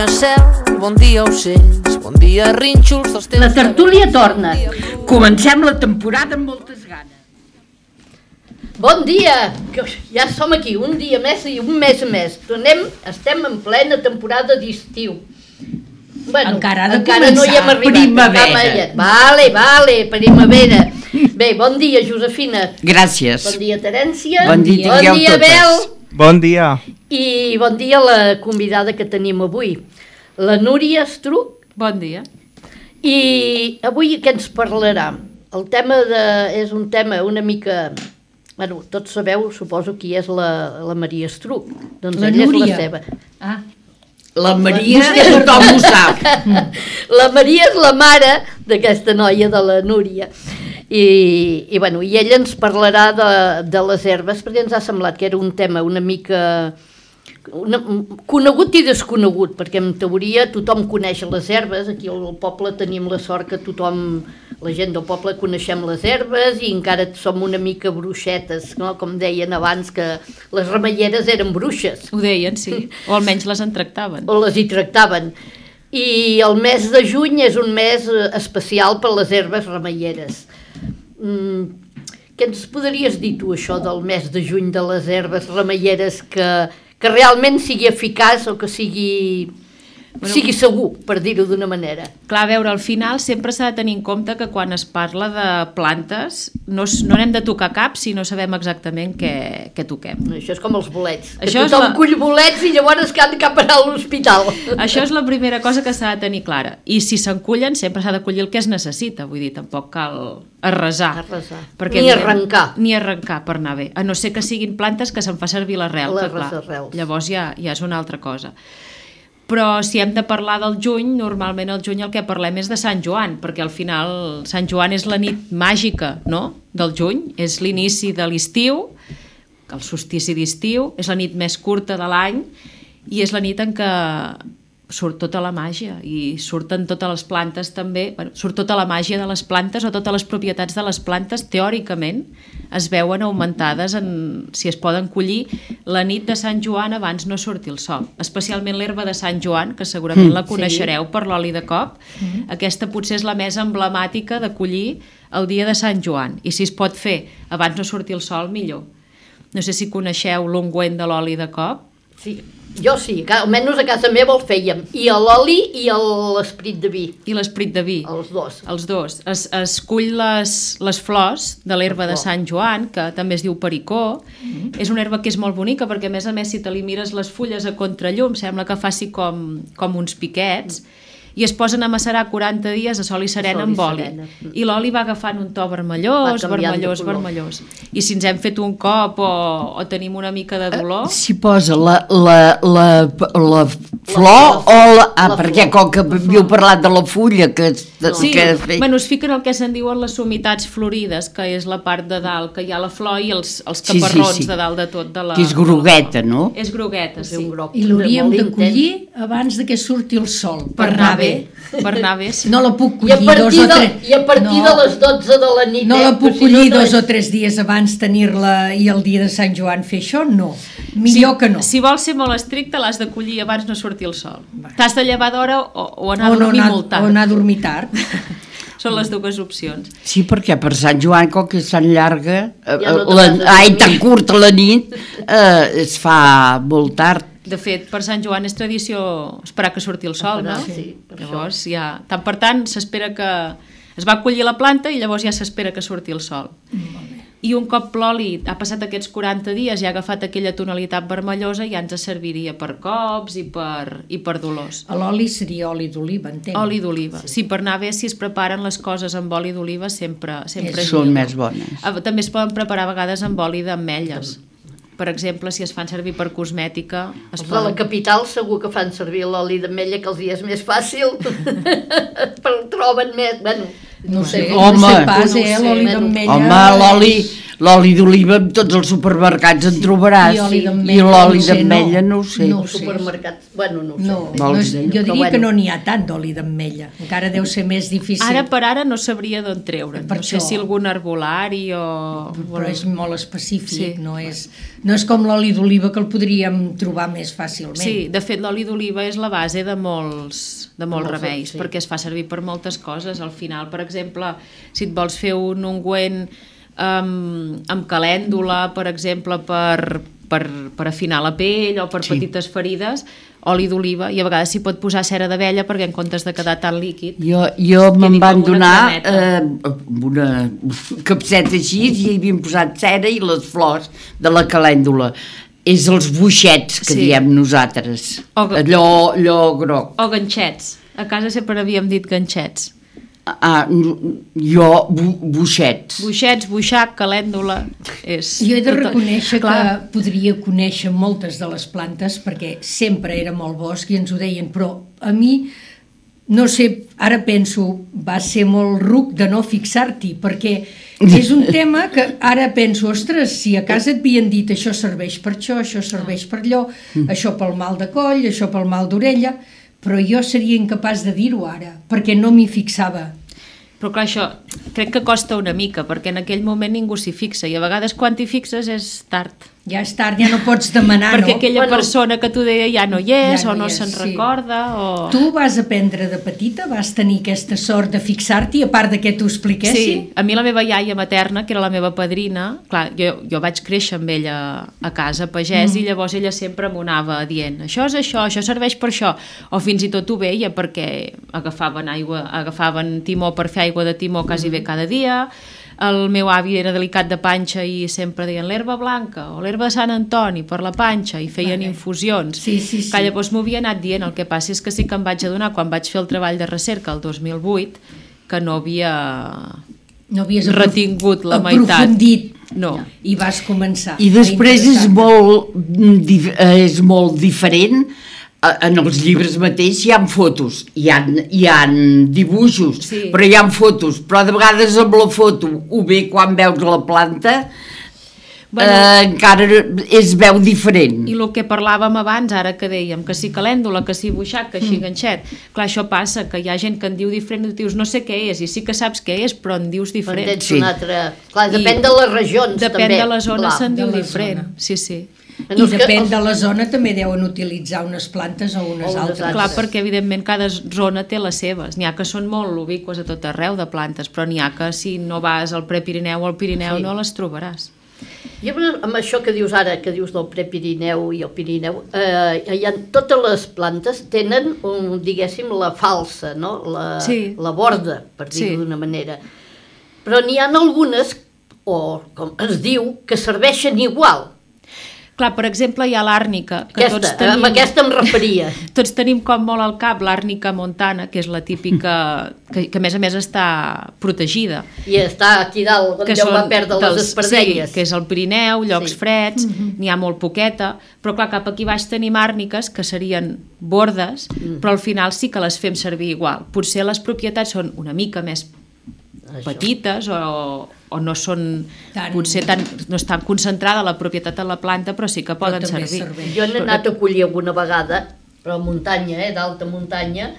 dia cel, bon dia ocells, bon dia rínxols dels temps. La tertúlia torna. Comencem la temporada amb moltes ganes. Bon dia! Ja som aquí, un dia més i un mes més. Estem en plena temporada d'estiu. Bueno, encara no hi hem arribat. Primavera. Vale, primavera. Bé, bon dia, Josefina. Gràcies. Bon dia, Terència. Bon dia, Abel. Bon dia. I bon dia a la convidada que tenim avui, la Núria Estruch. Bon dia. I avui què ens parlarà? El tema és un tema una mica... Bueno, tots sabeu, suposo, qui és la Maria Estruch. Doncs la ella Núria. És la seva. Ah. La Maria, tothom ho sap. La Maria és la mare d'aquesta noia, de la Núria. I ella ens parlarà de les herbes, perquè ens ha semblat que era un tema una mica conegut i desconegut, perquè en teoria tothom coneix les herbes. Aquí al poble tenim la sort que la gent del poble coneixem les herbes i encara som una mica bruixetes, no? Com deien abans que les remeieres eren bruixes. Ho deien, sí, o almenys les en tractaven. O les hi tractaven. I el mes de juny és un mes especial per les herbes remeieres. Què ens podries dir tu, això del mes de juny de les herbes remeieres, que realment sigui eficaç o que sigui segur, per dir-ho d'una manera? Clar, a veure, al final sempre s'ha de tenir en compte que quan es parla de plantes no n'hem de tocar cap si no sabem exactament què toquem. Això és com els bolets. Tothom cull bolets i llavors han de cap a l'hospital. Això és la primera cosa que s'ha de tenir clara. I si se'n cullen sempre s'ha de collir el que es necessita. Vull dir, tampoc cal arrasar. Ni arrencar. Ni arrencar per anar bé. A no ser que siguin plantes que se'n fa servir l'arrel. Llavors ja és una altra cosa. Però si hem de parlar del juny, normalment al juny el que parlem és de Sant Joan, perquè al final Sant Joan és la nit màgica, no?, del juny, és l'inici de l'estiu, el solstici d'estiu, és la nit més curta de l'any i és la nit en què surt tota la màgia i surten totes les plantes també, surt tota la màgia de les plantes o totes les propietats de les plantes, teòricament es veuen augmentades si es poden collir la nit de Sant Joan abans no surti el sol, especialment l'herba de Sant Joan, que segurament la coneixereu per l'oli de cop. Aquesta potser és la més emblemàtica de collir el dia de Sant Joan, i si es pot fer abans no surti el sol, millor. No sé si coneixeu l'ungüent de l'oli de cop. Sí, jo sí, almenys a casa meva el fèiem, i l'oli i l'esprit de vi. I l'esprit de vi. Els dos. Els dos. Es cull les flors de l'herba de Sant Joan, que també es diu pericó. És una herba que és molt bonica, perquè a més si te li mires les fulles a contrallum, sembla que faci com uns piquets, i es posen a macerar 40 dies a sol i serena amb oli. I l'oli va agafant un to vermellós. I si ens hem fet un cop o tenim una mica de dolor... S'hi posa la flor o perquè com que havíeu parlat de la fulla es fiquen el que se'n diuen les somitats florides, que és la part de dalt, que hi ha la flor i els caparrons de dalt de tot. Que és grogueta, no? És grogueta, sí. I l'hauríem de collir abans que surti el sol, per anar bé. Sí. No la puc collir I a partir de les 12 de la nit. No la puc collir 2 o 3 dies abans, tenir-la i el dia de Sant Joan fer això, no. Millor que no. Si vols ser molt estricte, l'has de collir abans no sortir el sol. T'has de llevar d'hora o anar a dormir molt tard. O anar a dormir tard. Són les dues opcions. Sí, perquè per Sant Joan, com que és tan llarga, tan curta la nit, es fa molt tard. De fet, per Sant Joan és tradició esperar que surti el sol, no? Sí, llavors ja... Per tant, s'espera que... Es va collir la planta i llavors ja s'espera que surti el sol. I un cop l'oli ha passat aquests 40 dies i ha agafat aquella tonalitat vermellosa, ja ens serviria per cops i per dolors. L'oli seria oli d'oliva, entenc. Oli d'oliva. Sí, per anar bé, si es preparen les coses amb oli d'oliva sempre són més bones. També es poden preparar a vegades amb oli d'ametlles. Per exemple, si es fan servir per cosmètica... Els de la capital segur que fan servir l'oli d'ametlla, que els hi és més fàcil, però el troben més... Bueno, no sé pas, l'oli d'ametlla... Home, l'oli d'oliva en tots els supermercats en trobaràs. I l'oli d'ametlla no ho sé. Supermercats, bueno, no ho sé. Jo diria que no n'hi ha tant d'oli d'ametlla. Encara deu ser més difícil. Ara per ara no sabria d'on treure. No sé si algun herbolari o... Però és molt específic, no és com l'oli d'oliva, que el podríem trobar més fàcilment. Sí, de fet l'oli d'oliva és la base de molts remeis, perquè es fa servir per moltes coses. Al final, per exemple, si et vols fer un ungüent amb calèndula, per exemple, per afinar la pell o per petites ferides, oli d'oliva, i a vegades s'hi pot posar cera d'abella perquè en comptes de quedar tan líquid... Jo me'n van donar una capseta així i hi havien posat cera i les flors de la calèndula. És els boixets que diem nosaltres, allò groc. O ganxets, a casa sempre havíem dit ganxets. Jo, boixets. Boixets, boixac, calèndula... Jo he de reconèixer que podria conèixer moltes de les plantes perquè sempre era molt bosc i ens ho deien, però a mi, no sé, ara penso, va ser molt ruc de no fixar-t'hi, perquè és un tema que ara penso, ostres, si a casa et havien dit això serveix per això serveix per allò, això pel mal de coll, això pel mal d'orella, però jo seria incapaç de dir-ho ara, perquè no m'hi fixava. Però clar, això crec que costa una mica, perquè en aquell moment ningú s'hi fixa, i a vegades quan t'hi fixes és tard. Ja és tard, ja no pots demanar, perquè aquella persona que t'ho deia ja no hi és, o no se'n recorda, o... Tu vas aprendre de petita? Vas tenir aquesta sort de fixar-t'hi, a part de que t'ho expliquessin? Sí, a mi la meva iaia materna, que era la meva padrina, clar, jo vaig créixer amb ella a casa, pagès, i llavors ella sempre m'ho anava dient, això és això serveix per això, o fins i tot ho veia perquè agafaven timó per fer aigua de timó quasi bé cada dia. El meu avi era delicat de panxa i sempre deien l'herba blanca o l'herba de Sant Antoni per la panxa i feien infusions. Sí. Que llavors m'ho havia anat dient. El que passa és que sí que em vaig adonar quan vaig fer el treball de recerca el 2008 que no havies retingut la meitat. Aprofundit. No. I vas començar. I després és molt diferent. En els llibres mateix hi ha fotos, hi ha dibuixos, però hi ha fotos, però de vegades amb la foto o bé quan veus la planta encara es veu diferent. I el que parlàvem abans, ara que dèiem que si calèndula, que si boixac, que si ganxet, clar, això passa, que hi ha gent que en diu diferent i dius no sé què és, i sí que saps què és, però en dius diferent. Clar, depèn de les regions també. Depèn de la zona, se'n diu diferent. Sí. I depèn de la zona també deuen utilitzar unes plantes o unes altres. Clar, perquè evidentment cada zona té les seves. N'hi ha que són molt ubiqües a tot arreu de plantes, però n'hi ha que si no vas al Prepirineu o al Pirineu no les trobaràs. I amb això que dius ara, que dius del Prepirineu i el Pirineu, totes les plantes tenen, diguéssim, la falsa, no? La borda, per dir-ho d'una manera. Però n'hi ha algunes, o com es diu, que serveixen igual. Clar, per exemple, hi ha l'àrnica. Amb aquesta em referia. Tots tenim com molt al cap l'àrnica montana, que és la típica, que a més està protegida. I està aquí dalt, on ja va perdre les espardelles. Sí, que és el Pirineu, llocs freds, n'hi ha molt poqueta, però clar, cap aquí baix tenim àrniques, que serien bordes, però al final sí que les fem servir igual. Potser les propietats són una mica més petites o no són potser no és tan concentrada la propietat de la planta, però sí que poden servir. Jo n'he anat a collir alguna vegada, però a muntanya, d'alta muntanya,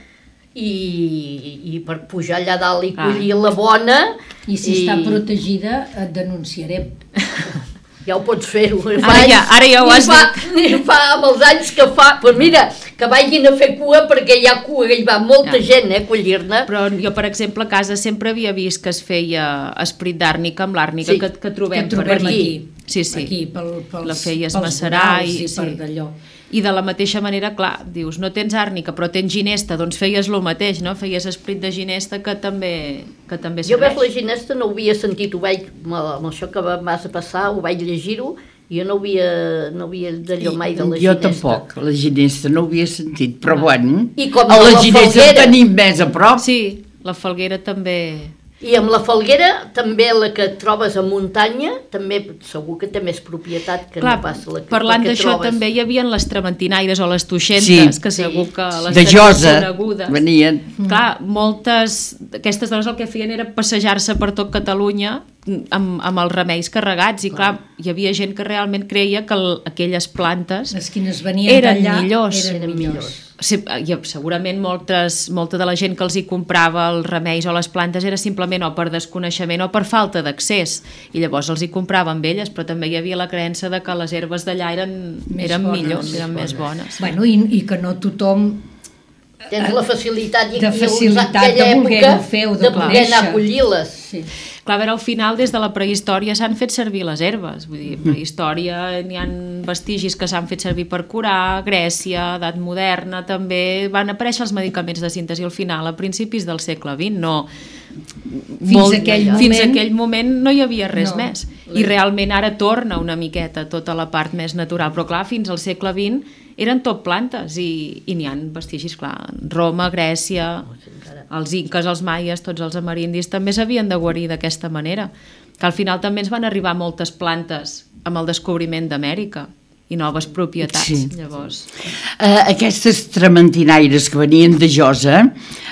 i per pujar allà dalt i collir la bona... I si està protegida et denunciarem. Ja ho pots fer-ho. Ara ja ho has dit. Fa amb els anys que fa... Doncs mira, que vagin a fer cua perquè hi ha cua, hi va molta gent a collir-ne. Però jo, per exemple, a casa sempre havia vist que es feia esprit d'àrnica amb l'àrnica que trobem per aquí. Sí, aquí, la feies macerar i per d'allò. I de la mateixa manera, clar, dius, no tens àrnica, però tens ginesta, doncs feies el mateix, no? Feies esprit de ginesta que també serveix. Jo la ginesta no ho havia sentit, amb això que vas passar, ho vaig llegir-ho, i jo no havia d'allò mai de la ginesta. Jo tampoc, la ginesta no ho havia sentit, però bueno, a la ginesta el tenim més a prop. Sí, la falguera també... I amb la falguera, també la que trobes a muntanya, també segur que té més propietat que no pas la que trobes. Parlant d'això, també hi havia les trementinaires o les tuixentes, que segur que les de Josa venien. Clar, moltes d'aquestes dones el que feien era passejar-se per tot Catalunya amb els remeis carregats, i clar, hi havia gent que realment creia que aquelles plantes les quines venien d'allà eren millors. Segurament molta de la gent que els hi comprava els remeis o les plantes era simplement o per desconeixement o per falta d'accés, i llavors els hi compraven elles, però també hi havia la creença de que les herbes d'allà eren millors, eren més bones. Bueno, i que no tothom tens la facilitat de voler-ho fer o de poder anar a collir-les. Sí. Clar, a veure, al final, des de la prehistòria s'han fet servir les herbes. Vull dir, prehistòria, n'hi ha vestigis que s'han fet servir per curar, Grècia, edat moderna, també van aparèixer els medicaments de síntesi al final, a principis del segle XX, no... Fins aquell moment no hi havia res més. I realment ara torna una miqueta tota la part més natural, però clar, fins al segle XX eren tot plantes i n'hi ha vestigis, clar, Roma, Grècia, els inques, els maies, tots els amerindis també s'havien de guarir d'aquesta manera, que al final també ens van arribar moltes plantes amb el descobriment d'Amèrica i noves propietats. Llavors aquestes trementinaires que venien de Josa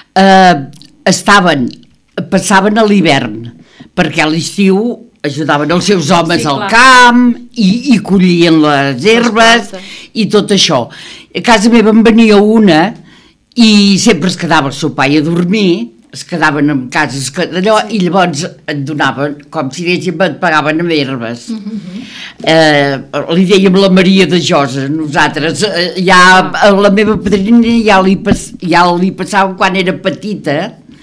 passaven a l'hivern, perquè a l'estiu ajudaven els seus homes al camp i collien les herbes i tot això. A casa meva en venia una i sempre es quedava a sopar i a dormir, es quedaven en cases d'allò, i llavors et donaven, com si dèiem, et pagaven amb herbes. Li dèiem la Maria de Josa, nosaltres. La meva padrina ja li passava quan era petita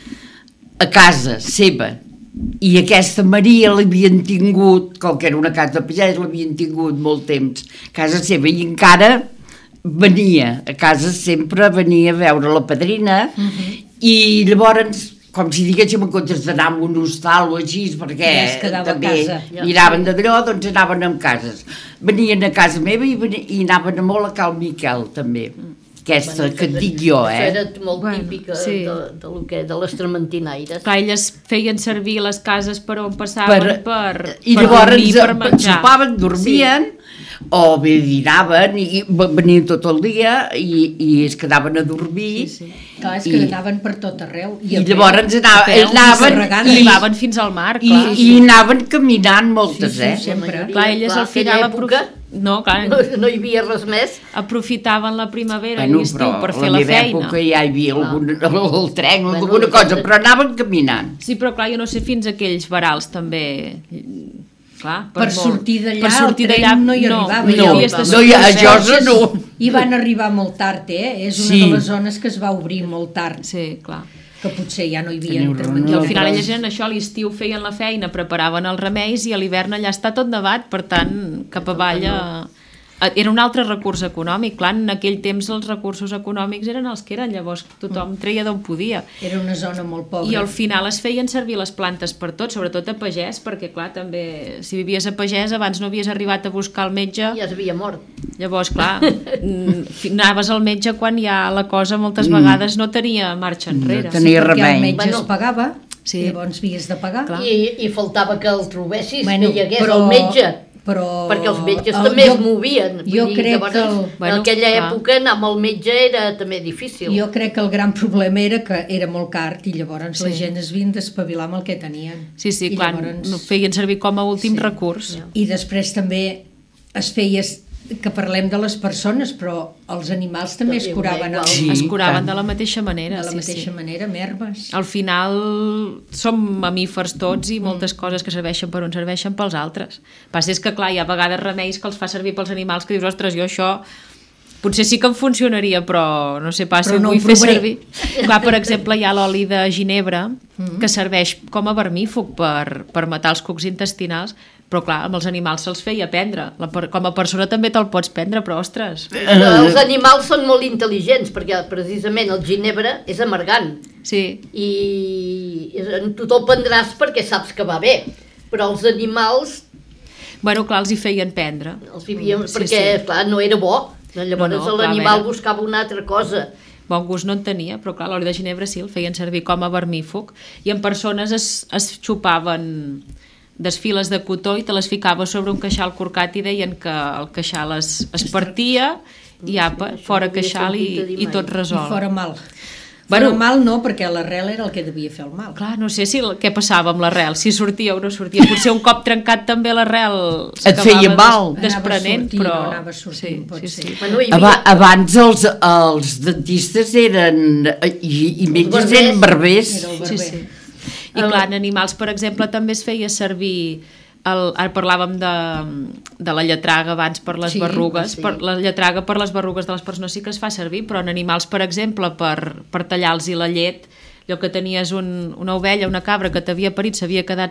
a casa seva. I aquesta Maria l'havien tingut, com que era una casa de pagès, l'havien tingut molt temps a casa seva, i encara venia a casa, sempre venia a veure la padrina, i llavors, com si diguéssim, en comptes d'anar a un hostal o així, perquè també miraven d'allò, doncs anaven a cases. Venien a casa meva i anaven molt a Cal Miquel, també. Aquesta que et dic jo, Això era molt típica de les trementinaires. Clar, elles feien servir les cases per on passaven per dormir, per menjar. Sopaven, dormien, o bé dinaven, i venien tot el dia, i es quedaven a dormir. Clar, es quedaven per tot arreu. I llavors arribaven fins al mar, clar. I anaven caminant moltes, sempre. Clar, elles al final... No hi havia res més. Aprofitaven la primavera i l'estiu per fer la feina. A la meva època ja hi havia el tren, alguna cosa, però anaven caminant. Sí, però clar, jo no sé, fins aquells verals també... Clar, per sortir d'allà el tren no hi arribava. A Josa no. I van arribar molt tard, és una de les zones que es va obrir molt tard. Sí, clar. Que potser ja no hi havia I al final elles eren això, a l'estiu feien la feina, preparaven els remeis, i a l'hivern allà està tot nevat, per tant cap avall era un altre recurs econòmic. Clar, en aquell temps els recursos econòmics eren els que eren, llavors tothom treia d'on podia. Era una zona molt pobra. I al final es feien servir les plantes per tot, sobretot a pagès, perquè clar, també si vivies a pagès abans no havies arribat a buscar el metge. Ja s'havia mort. Llavors, clar, anaves al metge quan ja la cosa moltes vegades no tenia marxa enrere. No tenia remei. Perquè el metge es pagava, llavors havies de pagar. I faltava que el trobessis, que hi hagués el metge. Perquè els metges també es movien. Jo crec que... En aquella època anar amb el metge era també difícil. Jo crec que el gran problema era que era molt car, i llavors la gent es havien d'espavilar amb el que tenien. Sí, clar, no feien servir com a últim recurs. I després també es feia... que parlem de les persones, però els animals també es curaven. Es curaven de la mateixa manera. De la mateixa manera, amb herbes. Al final som mamífers tots, i moltes coses que serveixen per uns serveixen pels altres. Passa és que, clar, hi ha a vegades remeis que els fa servir pels animals que dius, ostres, jo això potser sí que em funcionaria, però no sé pas si ho vull fer servir. Clar, per exemple, hi ha l'oli de ginebre, que serveix com a vermífug per matar els cucs intestinals, però clar, amb els animals se'ls feia prendre. Com a persona també te'l pots prendre, però ostres. Els animals són molt intel·ligents, perquè precisament el ginebre és amargant. Sí. I tu te'l prendràs perquè saps que va bé, però els animals... Bueno, clar, els hi feien prendre. Perquè, clar, no era bo. Llavors l'animal buscava una altra cosa. Bon gust no en tenia, però clar, l'oli de ginebre sí, el feien servir com a vermífug, i en persones es xupaven desfiles de cotó i te les ficava sobre un queixal corcat, i deien que el queixal es partia i apa, fora queixal i tot resolt. I fora mal. Bueno, mal no, perquè l'arrel era el que devia fer el mal. Clar, no sé què passava amb l'arrel, si sortia o no sortia. Potser un cop trencat també l'arrel et feia mal. Desprenent, però... No anava sortint, pot ser. Bueno, abans els dentistes eren, i metges eren barbers. Sí. I clar, en animals, per exemple, també es feia servir... Ara parlàvem de la lletraga abans per les berrugues. La lletraga per les berrugues de les persones sí que es fa servir, però en animals, per exemple, per tallar-los la llet, allò que tenies una ovella, una cabra que t'havia parit, s'havia quedat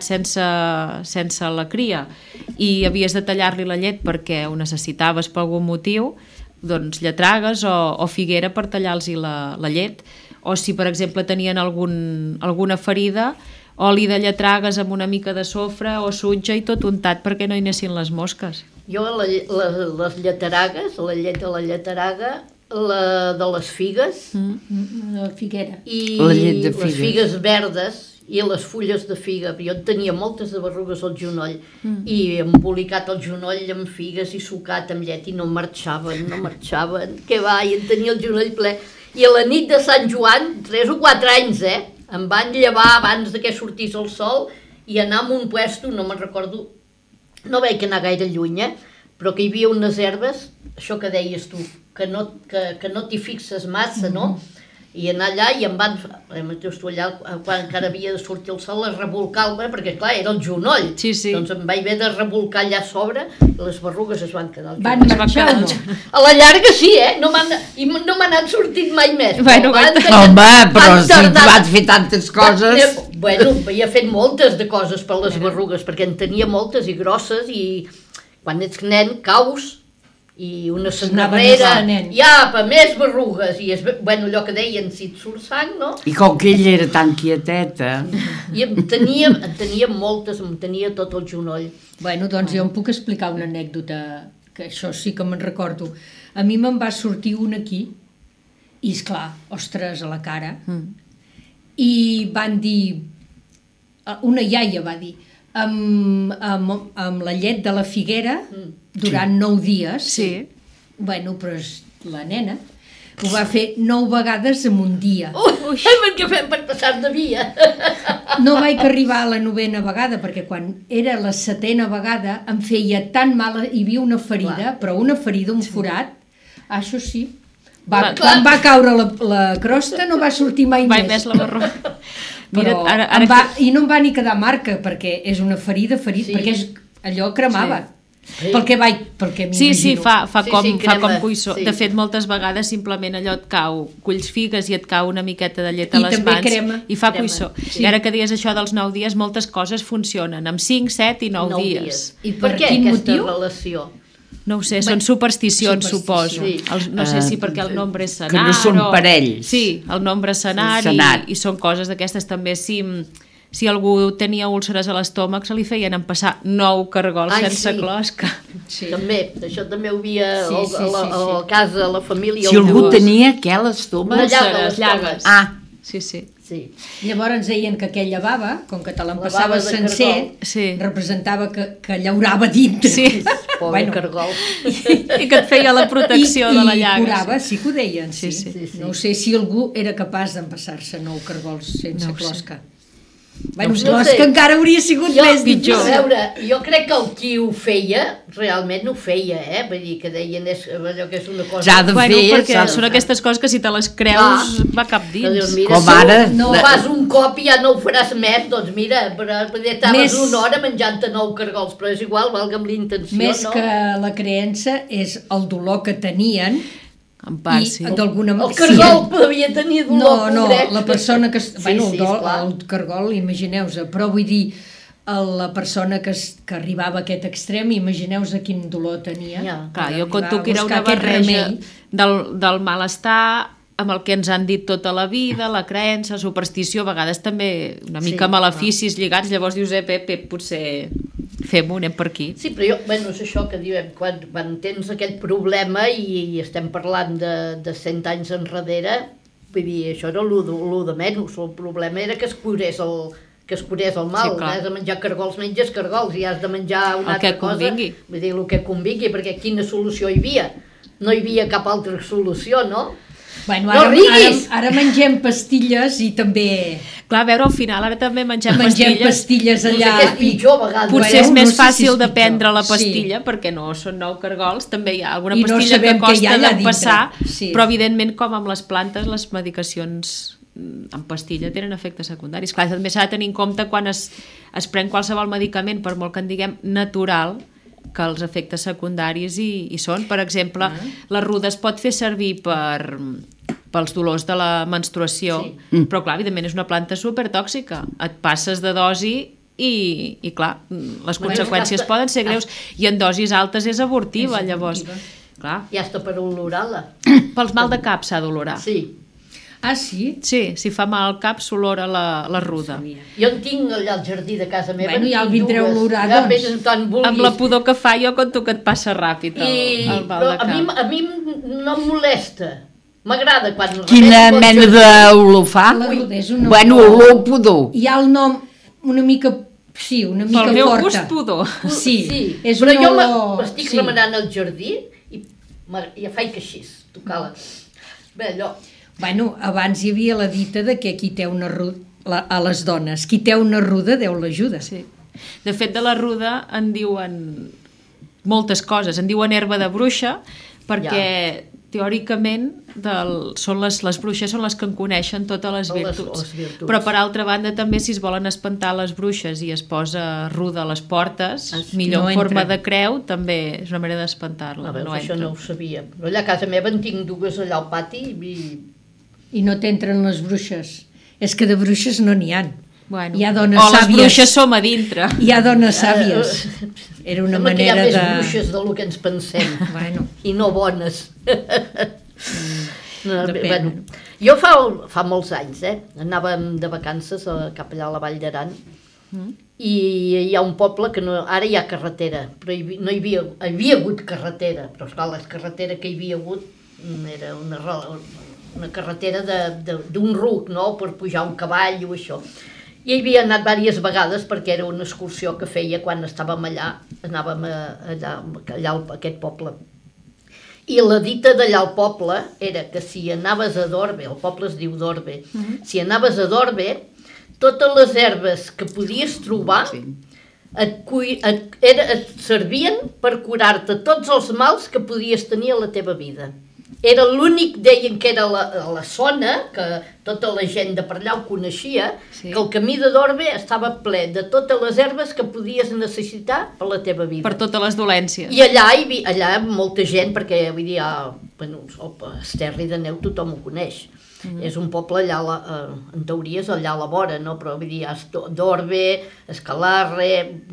sense la cria i havies de tallar-li la llet perquè ho necessitaves per algun motiu, doncs lletragues o figuera per tallar-los la llet. O si, per exemple, tenien alguna ferida, oli de lletragues amb una mica de sofre o sutge i tot untat perquè no hi anessin les mosques. Jo les lleteragues, la llet de la lleteraga, la de les figues, la figuera, i les figues verdes i les fulles de figa. Jo en tenia moltes de berrugues al genoll i embolicat el genoll amb figues i sucat amb llet i no marxaven, que va, i en tenia el genoll ple. I a la nit de Sant Joan, 3 o 4 anys, em van llevar abans que sortís el sol i anar a un puesto, no me'n recordo, no vaig anar gaire lluny, però que hi havia unes herbes, això que deies tu, que no t'hi fixes massa, no? I anar allà i em van, allà, quan encara havia de sortir el sol, a revolcar-me, perquè clar, era el genoll. Sí. Doncs em vaig haver de revolcar allà a sobre i les berrugues es van quedar al genoll. Van marxar o no? A la llarga sí, no m'han sortit mai més. Bueno, home, però si tu vas fer tantes coses... Bueno, havia fet moltes de coses per les berrugues, perquè en tenia moltes i grosses, i quan ets nen caus i una senarrera, per més berrugues, i allò que deien, si et surt sang, no? I com que ella era tan quieteta... I em tenia moltes, em tenia tot el genoll. Bueno, doncs jo em puc explicar una anècdota, que això sí que me'n recordo. A mi me'n va sortir una aquí, i esclar, ostres, a la cara, i van dir, una iaia va dir, amb la llet de la figuera durant 9 dies. Sí. Bueno, però la nena ho va fer 9 vegades en un dia. Ui, què fem per passar de via? No vaig arribar a la 9a vegada, perquè quan era la 7a vegada em feia tan mal, hi havia una ferida, però una ferida, un forat, això sí. Quan va caure la crosta no va sortir mai més. Mai més la berruga. Però i no em va ni quedar marca, perquè és una ferida, perquè allò cremava. Pel que m'imagino. Sí, fa com cuissó. De fet, moltes vegades simplement allò et cau, culls figues i et cau una miqueta de llet a les mans i fa cuissó. I ara que dius això dels 9 dies, moltes coses funcionen amb 5, 7 i 9 dies. I per quin motiu? Relació? No ho sé, són supersticions, suposo. No sé si perquè el nombre és senar. Que no són parells. Sí, el nombre és senar i són coses d'aquestes també. Si algú tenia úlceres a l'estómac, se li feien empassar 9 cargols sense closca. També, això també ho havia a casa, a la família. Si algú tenia què a l'estómac? Úlceres, llagues. Sí. Llavors deien que aquella bava, com que te l'empassava sencer, representava que llaurava dintre. Sí. Pobre cargol. I que et feia la protecció de la llaga. I curava, sí que ho deien, sí. No sé si algú era capaç d'empassar-se 9 cargols sense closca. Bueno, que encara hauria sigut més pitjor. A veure, jo crec que el qui ho feia, realment ho feia, vull dir que deien allò que és una cosa... S'ha de fer, perquè són aquestes coses que si te les creus va cap dins. Com ara... No fas un cop i ja no ho faràs més, doncs mira, estaves una hora menjant-te 9 cargols, però és igual, valga amb l'intenció, no? Més que la creença és el dolor que tenien. En part, sí. El cargol devia tenir dolor. No, la persona que... Bueno, el cargol, imagineu-vos, però vull dir, la persona que arribava a aquest extrem, imagineu-vos quin dolor tenia. Clar, jo conto que era una barreja del malestar amb el que ens han dit tota la vida, la creença, superstició, a vegades també una mica maleficis lligats, llavors dius, potser fem-ho, anem per aquí. Sí, però és això que diem, quan tens aquest problema i estem parlant de 100 anys enrere, vull dir, això era el de menys, el problema era que es curés el mal, has de menjar cargols, menges cargols, i has de menjar una altra cosa, vull dir, el que convingui, perquè quina solució hi havia? No hi havia cap altra solució, no? Bueno, no riguis! Ara mengem pastilles i també... Clar, a veure, al final ara també mengem pastilles allà. No sé què és pitjor, a vegades. Potser és més fàcil de prendre la pastilla, perquè no són 9 cargols, també hi ha alguna pastilla que costa d'empassar, però evidentment, com amb les plantes, les medicacions en pastilla tenen efectes secundaris. Clar, també s'ha de tenir en compte quan es pren qualsevol medicament, per molt que en diguem natural, que els efectes secundaris hi són. Per exemple, la ruda es pot fer servir pels dolors de la menstruació, però clar, evidentment és una planta supertòxica. Et passes de dosi i clar, les conseqüències poden ser greus, i en dosis altes és abortiva, llavors. Clar. Ja està per olorar-la. Pels mal de cap s'ha d'olorar. Sí. Ah, sí? Sí, si fa mal al cap s'olora la ruda. Jo en tinc allà al jardí de casa meva. Bueno, ja el vindreu a olorar, doncs. Amb la pudor que fa, jo conto que et passa ràpid el mal de cap. A mi no em molesta. M'agrada quan... Quina mena d'olor fa? La ruda és una... Bueno, olor pudor. Hi ha el nom una mica... Sí, una mica forta. Pel meu gust, pudor. Sí, és però jo olor... m'estic remenant al jardí i ja faig així, tocar-la. Bé, allò... Bueno, abans hi havia la dita de que qui té una ruda, a les dones, qui té una ruda, Déu l'ajuda. Sí. De fet, de la ruda en diuen moltes coses. En diuen herba de bruixa, perquè teòricament les bruixes són les que en coneixen totes les virtuts. Però per altra banda també, si es volen espantar les bruixes i es posa ruda a les portes, millor en forma de creu, també és una manera d'espantar-la. Això no ho sabia. Però allà a casa meva en tinc dues allà al pati i no t'entren les bruixes. És que de bruixes no n'hi ha. Bueno, hi ha dones sàvies. Les bruixes som a dintre. Hi ha dones sàvies. Era una manera de... Hi ha més bruixes del que ens pensem. Bueno. I no bones. Bueno, jo fa molts anys, anàvem de vacances cap allà a la Vall d'Aran i hi ha un poble que ara hi ha carretera, però no hi havia hagut carretera, però esclar, la carretera que hi havia hagut era una carretera d'un ruc, no?, per pujar un cavall o això. I hi havia anat diverses vegades perquè era una excursió que feia quan estàvem allà, anàvem allà a aquest poble. I la dita d'allà al poble era que si anaves a Dorbe, el poble es diu Dorbe, si anaves a Dorbe, totes les herbes que podies trobar et servien per curar-te tots els mals que podies tenir a la teva vida. Era l'únic, deien que era la zona, que tota la gent de per allà ho coneixia, que el camí de Dorbe estava ple de totes les herbes que podies necessitar per la teva vida. Per totes les dolències. I allà molta gent, perquè vull dir, el Esterri de Neu tothom ho coneix. És un poble allà, en teoria és allà a la vora, no? Però vull dir, Dorbe, Escalarre,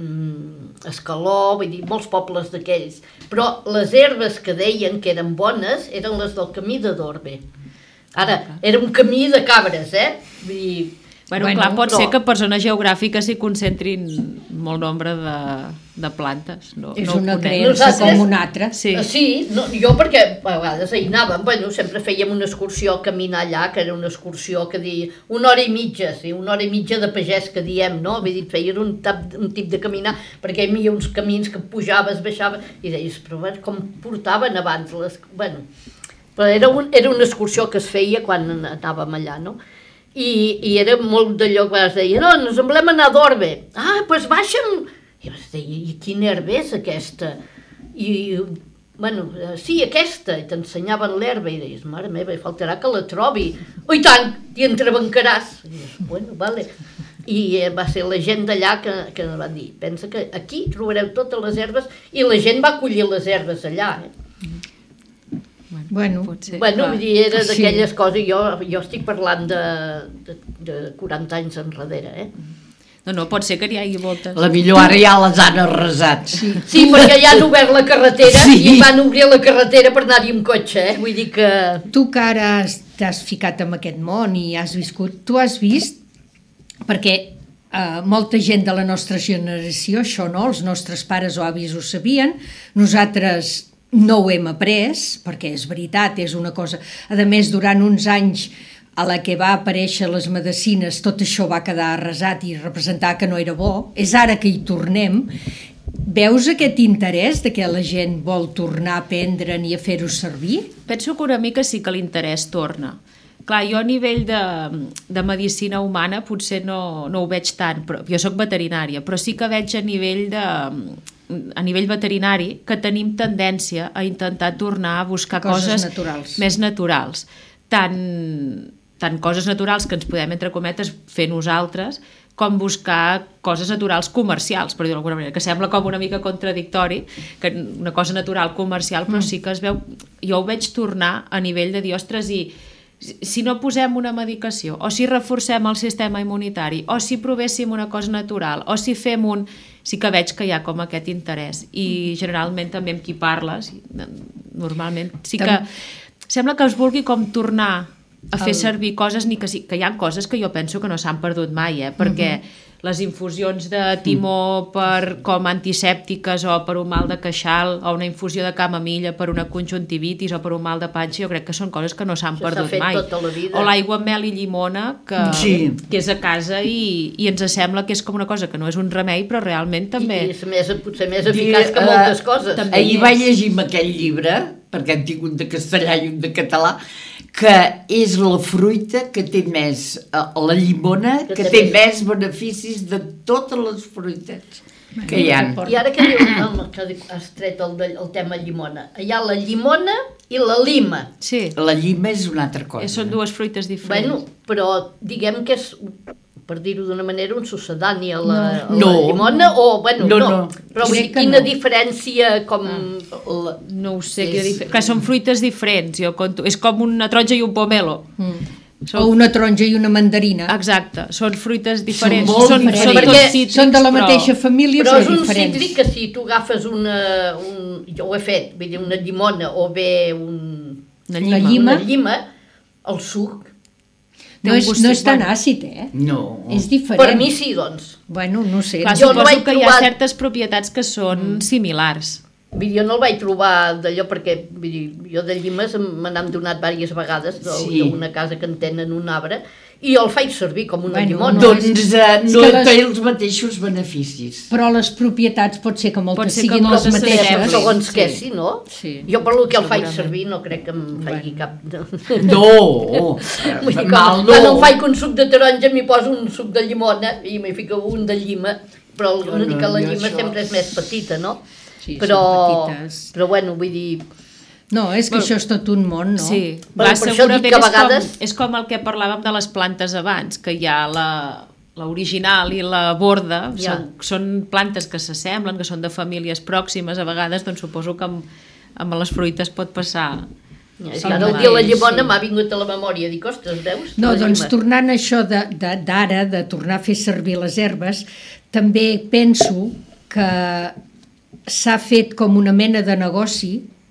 Escaló, vull dir, molts pobles d'aquells. Però les herbes que deien que eren bones eren les del camí de Dorbe. Ara, era un camí de cabres, Vull dir... Bueno, clar, pot ser que per zona geogràfica s'hi concentrin molt nombre de plantes. És una creença com una altra. Sí, jo perquè a vegades hi anàvem, sempre fèiem una excursió a caminar allà, que era una excursió que deia 1 hora i mitja, una hora i mitja de pagès que diem, no? Vull dir, feien un tip de caminar, perquè hi havia uns camins que pujaves, baixaves, i deies, però com portaven abans Bueno, però era una excursió que es feia quan anàvem allà, no? I era molt d'allò que es deia, no, ens en volem anar a Dorbe. Doncs baixa'm. I es deia, i quina herba és aquesta? I, bueno, sí, aquesta. I t'ensenyaven l'herba i deies, mare meva, faltarà que la trobi. I tant, t'hi entrebancaràs. I dius, bueno, vale. I va ser la gent d'allà que va dir, pensa que aquí trobareu totes les herbes, i la gent va collir les herbes allà, Bueno, vull dir, era d'aquelles coses, jo estic parlant de 40 anys enrere, No, pot ser que n'hi hagi moltes. La millor ara ja les han arrasat. Sí, perquè ja han obert la carretera i van obrir la carretera per anar-hi amb cotxe, Vull dir que... Tu que ara t'has ficat en aquest món i has viscut, tu has vist, perquè molta gent de la nostra generació, això no, els nostres pares o avis ho sabien, nosaltres no ho hem après, perquè és veritat, és una cosa... A més, durant uns anys a la que va aparèixer les medicines, tot això va quedar arrasat i representar que no era bo. És ara que hi tornem veus aquest interès de que la gent vol tornar a aprendre'n i a fer-ho servir? Penso que una mica sí que l'interès torna. Clar, jo a nivell de medicina humana potser no ho veig tant, però jo soc veterinària, però sí que veig a nivell veterinari que tenim tendència a intentar tornar a buscar coses més naturals. Tant coses naturals que ens podem, entre cometes, fer nosaltres, com buscar coses naturals comercials, per dir-ho d'alguna manera, que sembla com una mica contradictori, que una cosa natural comercial, però sí que es veu... Jo ho veig tornar a nivell de dir, ostres, i si no posem una medicació, o si reforcem el sistema immunitari, o si provéssim una cosa natural, o si fem un... Sí que veig que hi ha com aquest interès. I generalment també amb qui parles, normalment sí que... Sembla que es vulgui com tornar a fer servir coses, ni que sí, que hi ha coses que jo penso que no s'han perdut mai, perquè les infusions de timó com antisèptiques o per un mal de queixal, o una infusió de camamilla per una conjuntivitis o per un mal de panxa, jo crec que són coses que no s'han perdut mai. O l'aigua amb mel i llimona que és a casa i ens sembla que és com una cosa que no és un remei, però realment també... I és potser més eficaç que moltes coses. Ahir vaig llegir aquell llibre, perquè en tinc un de castellà i un de català, que és la fruita que té més, la llimona, que té més beneficis de totes les fruites que hi ha. I ara que has tret el tema llimona, hi ha la llimona i la lima. Sí. La llima és una altra cosa. Són dues fruites diferents. Bueno, però diguem que és, per dir-ho d'una manera, un succedani a la llimona, o, bueno, no. Però quina diferència com... No ho sé, que són fruites diferents, jo conto. És com una taronja i un pomelo. O una taronja i una mandarina. Exacte, són fruites diferents. Són tots cítrics, són de la mateixa família, però diferents. Però és un cítric que si tu agafes jo ho he fet, vull dir, una llimona o bé una llima, el suc... No és tan àcid, No. És diferent. Per mi sí, doncs. Bueno, no sé. Clar, suposo que hi ha certes propietats que són similars. Jo no el vaig trobar d'allò perquè jo de llimes me n'han donat diverses vegades d'una casa que en tenen un arbre i el faig servir com una llimona. Doncs no té els mateixos beneficis. Però les propietats pot ser que moltes siguin les mateixes. Segons què, sí, no? Jo per lo que el faig servir no crec que em faci cap... No! Quan em faig un suc de taronja m'hi poso un suc de llimona i m'hi fico un de llima, però la llima sempre és més petita, no? Sí, però bueno, vull dir... No, és que això és tot un món, no? Sí, segurament és com el que parlàvem de les plantes abans, que hi ha l'original i la borda, són plantes que s'assemblen, que són de famílies pròximes, a vegades doncs suposo que amb les fruites pot passar... Ara el dia la llimona m'ha vingut a la memòria, dic, ostres, veus? No, doncs tornant a això d'ara, de tornar a fer servir les herbes, també penso que s'ha fet com una mena de negoci,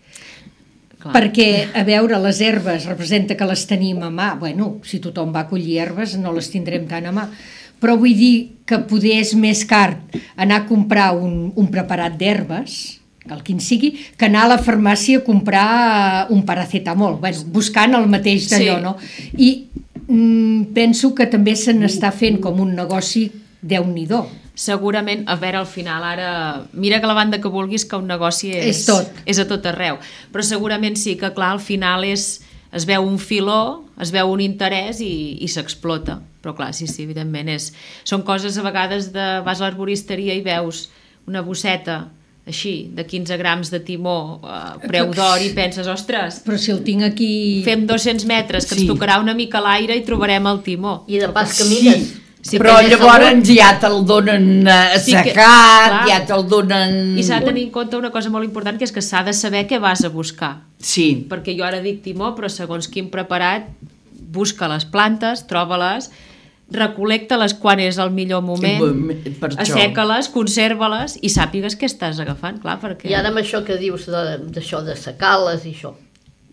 perquè, a veure, les herbes representa que les tenim a mà. Bueno, si tothom va a collir herbes no les tindrem tan a mà. Però vull dir que poder és més car anar a comprar un preparat d'herbes, el quin sigui, que anar a la farmàcia a comprar un paracetamol, bueno, buscant el mateix d'allò, no? I penso que també se n'està fent com un negoci Déu-n'hi-do. Segurament, a veure, al final ara, mira que la banda que vulguis que un negoci és a tot arreu, però segurament sí que clar, al final es veu un filó, es veu un interès i s'explota, però clar, sí, evidentment són coses a vegades vas a l'arboristeria i veus una bosseta així, de 15 grams de timó preu d'or i penses, ostres, però si el tinc aquí... Fem 200 metres que ens tocarà una mica l'aire i trobarem el timó. I de pas camines. Sí, però llavors ja te'l donen assecat, ja te'l donen... I s'ha de tenir en compte una cosa molt important, que és que s'ha de saber què vas a buscar. Sí. Perquè jo ara dic timó, però segons quin preparat, busca les plantes, troba-les, recol·lecta-les quan és el millor moment, asseca-les, conserva-les i sàpigues què estàs agafant, clar, perquè... I ara amb això que dius d'això de secar-les i això,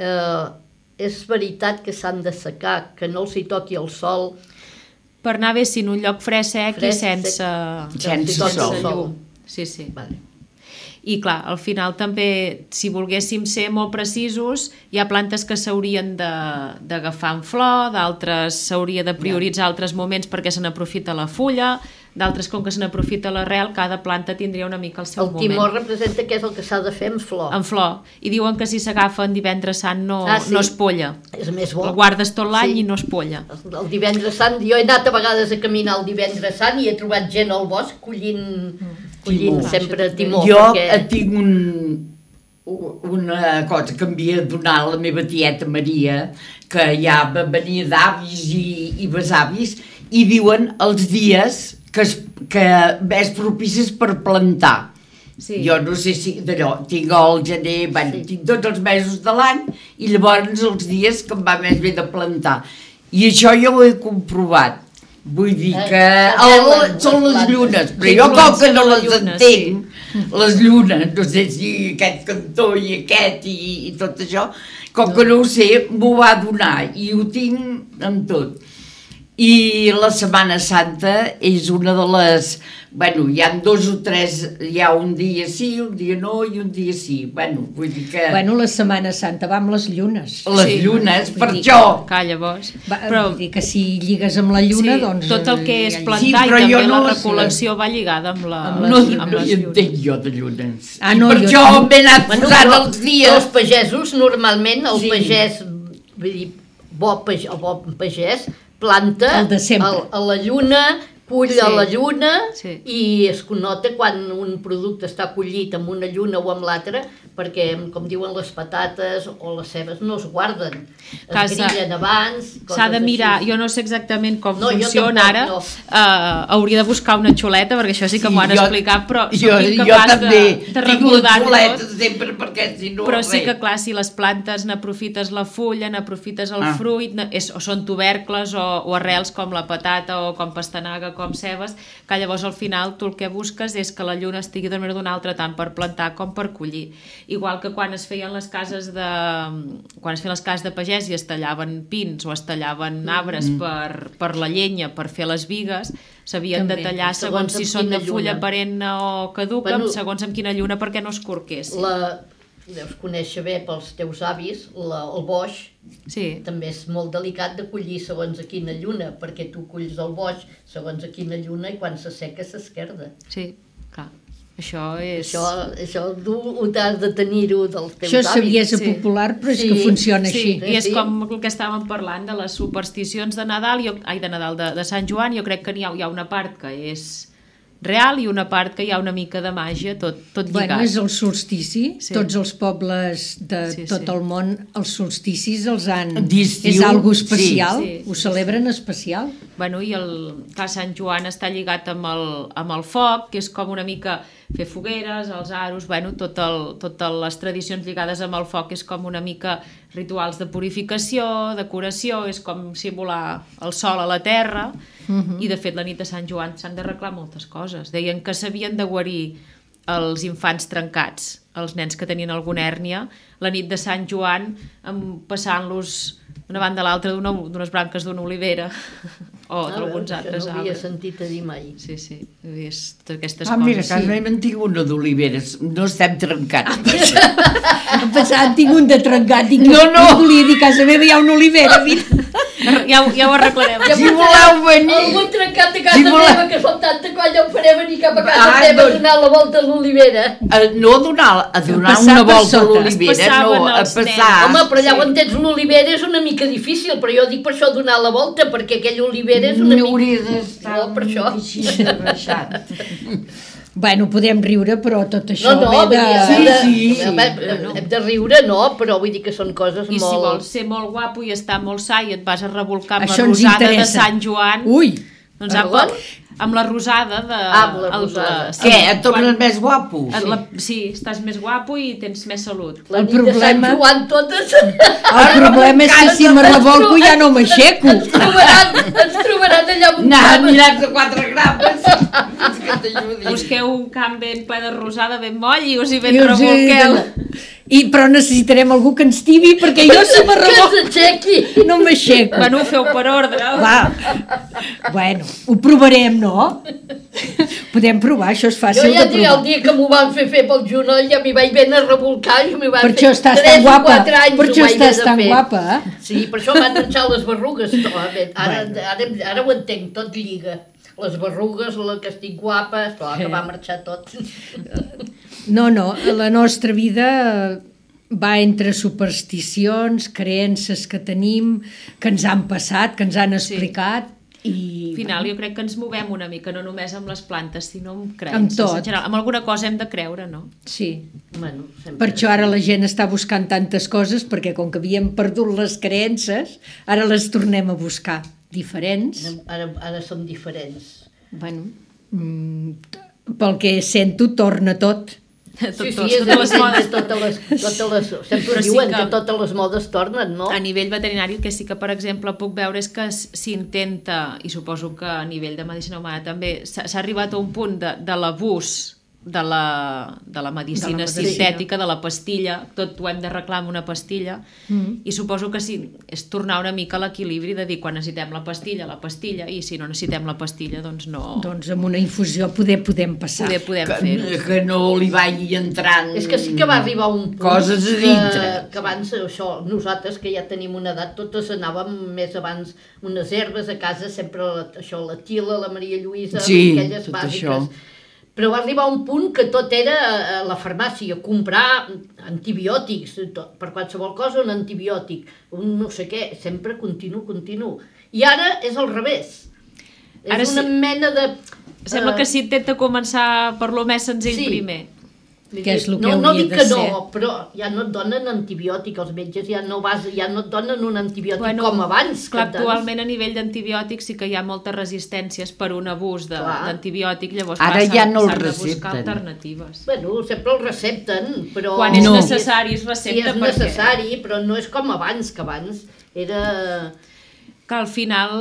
és veritat que s'han de secar, que no els hi toqui el sol... Per anar bé en un lloc sec i sense sol. Sí. Vale. I clar, al final també, si volguéssim ser molt precisos, hi ha plantes que s'haurien d'agafar en flor, d'altres s'hauria de prioritzar altres moments perquè se n'aprofita la fulla, d'altres com que se n'aprofita l'arrel, cada planta tindria una mica el seu moment. El timó representa que és el que s'ha de fer amb flor. En flor. I diuen que si s'agafa en divendres sant no es polla. És més bo. El guardes tot l'any i no es polla. El divendres sant, jo he anat a vegades a caminar el divendres sant i he trobat gent al bosc collint sempre timó. Jo tinc una cosa que em havia donat la meva tieta Maria, que ja venia d'avis i besavis, i diuen els dies que és propicis per plantar. Sí. Jo no sé si d'allò, tinc el gener, tinc tots els mesos de l'any, i llavors els dies que em va més bé de plantar. I això jo ho he comprovat. Vull dir que són les llunes, però jo com que no les entenc, les llunes, no sé si aquest cantó i aquest i tot això, com que no ho sé, m'ho va donar i ho tinc amb tot. I la Setmana Santa és una de les... Bueno, hi ha 2 o 3, hi ha un dia sí, un dia no i un dia sí. Bueno, vull dir que... Bueno, la Setmana Santa va amb les llunes. Les llunes, per això... Calla, vos. Vull dir que si lligues amb la lluna, doncs... Tot el que és plantar i també la recol·lecció va lligada amb les llunes. No hi entenc jo de llunes. I per això m'he anat posant els dies... Els pagesos, normalment, el pagès, vull dir, bo pagès, planta a la lluna, cull a la lluna i es connota quan un producte està collit amb una lluna o amb l'altra, perquè, com diuen, les patates o les cebes no es guarden, es grillen abans. S'ha de mirar, jo no sé exactament com funciona ara, hauria de buscar una xuleta, perquè això sí que m'ho han explicat, però soc incapaç de recordar-ho. Però sí que, clar, si les plantes n'aprofites la fulla, n'aprofites el fruit, o són tubercles o arrels com la patata o com pastanaga, com cebes, que llavors al final tu el que busques és que la lluna estigui d'una manera o d'una altra tant per plantar com per collir. Igual que quan es feien les cases de pagès i es tallaven pins o es tallaven arbres per la llenya, per fer les bigues, s'havien de tallar segons si són de fulla perenne o caduca, segons amb quina lluna, perquè no es corquessin. Deus conèixer bé pels teus avis, el boix també és molt delicat de collir segons a quina lluna, perquè tu culls el boix segons a quina lluna i quan s'asseca s'esquerda. Sí, clar. Això és... Això ho has de tenir-ho dels teus avis. Això és saviesa popular, però és que funciona així. I és com el que estàvem parlant de les supersticions de Nadal, de Sant Joan, jo crec que hi ha una part que és real i una part que hi ha una mica de màgia, tot lligat. Bueno, és el solstici, tots els pobles de tot el món, els solsticis els han... És algo especial, ho celebren especial. Bueno, i el Sant Joan està lligat amb el foc, que és com una mica fer fogueres, els aros, bueno, totes les tradicions lligades amb el foc és com una mica rituals de purificació, de curació, és com simular el sol a la terra, i de fet la nit de Sant Joan s'han d'arreglar moltes coses. Deien que s'havien de guarir els infants trencats, els nens que tenien alguna hèrnia, la nit de Sant Joan passant-los d'una banda a l'altra d'unes branques d'una olivera o d'alguns altres arbres. No havia sentit a dir mai. Sí, he vist aquestes coses. Mira, a casa hem tingut una d'oliveres, no estem trencats. Han tingut de trencat, no volia dir, a casa meva hi ha una olivera, mira. Ja ho arreglarem. Si voleu venir... Algú trencat a casa meva, que som tanta colla, ho faré venir cap a casa meva a donar la volta a l'olivera. No a donar una volta a l'olivera, no, a passar. Home, però allà on tens l'olivera és una mica difícil, però jo dic per això donar la volta, perquè aquella olivera és una mica... No hauria d'estar per això. Així baixat. Bueno, podem riure, però tot això ve de... Hem de riure, no, però vull dir que són coses molt... I si vols ser molt guapo i estar molt sa i et vas a revolcar amb la rosada de Sant Joan... Ui! Doncs amb la rosada de... Què? Et tornes més guapo? Sí, estàs més guapo i tens més salut. La nit de Sant Joan totes... El problema és que si me revolco ja no m'aixeco. Ens trobaran allà amb un camp. Mirats de 4 grapes. Busqueu un camp ben ple de rosada, ben moll i us hi ben revolqueu. Però necessitarem algú que ens tibi, perquè jo si me revolco no m'aixeco. Bueno, ho feu per ordre. Bueno, ho provarem, no? Podem provar, això és fàcil de provar. Jo ja el dia que m'ho van fer pel genoll ja m'hi vaig ben a revolcar i m'hi van fer 3 o 4 anys. Per això estàs tan guapa, Sí, per això m'han deixat les berrugues. Ara ho entenc, tot lliga. les berrugues, la que estic guapa, esclar, que va marxar tot. No, la nostra vida va entre supersticions, creences que tenim, que ens han passat, que ens han explicat, i... Al final jo crec que ens movem una mica, no només amb les plantes, sinó amb creences. Amb tot. En general, amb alguna cosa hem de creure, no? Sí. Bueno, per això ara la gent està buscant tantes coses, perquè com que havíem perdut les creences, ara les tornem a buscar. Diferents. Ara són diferents. Bueno, pel que sento, torna tot. Sí, és evident que totes les... Sempre diuen que totes les modes tornen, no? A nivell veterinari, el que sí que, per exemple, puc veure és que s'intenta, i suposo que a nivell de medicina humana també, s'ha arribat a un punt de l'abús de la medicina sintètica, de la pastilla, tot ho hem d'arreglar amb una pastilla, i suposo que sí, és tornar una mica a l'equilibri de dir, quan necessitem la pastilla, i si no necessitem la pastilla, doncs no... Doncs amb una infusió podem passar. Podem fer-ho. Que no li vagi entrant... És que sí que va arribar un punt coses a dintre. Que abans, això, nosaltres que ja tenim una edat, totes anàvem més abans unes herbes a casa, sempre això, la Tila, la Maria Lluïsa, aquelles bàsiques... Això. Però va arribar un punt que tot era a la farmàcia, comprar antibiòtics, per qualsevol cosa un antibiòtic, un no sé què, sempre continu. I ara és al revés. És una mena de... Sembla que s'intenta començar per lo més senzill primer. Que és el que no hauria dic de que ser. no, però ja no et donen antibiòtic, els metges ja no et donen un antibiòtic com abans. Clar, actualment a nivell d'antibiòtics sí que hi ha moltes resistències per un abús d'antibiòtic, llavors ara ja no s'han de buscar alternatives. Bueno, sempre el recepten, però... Quan és necessari es recepta. Sí, és necessari, però no és com abans, que abans era... Que al final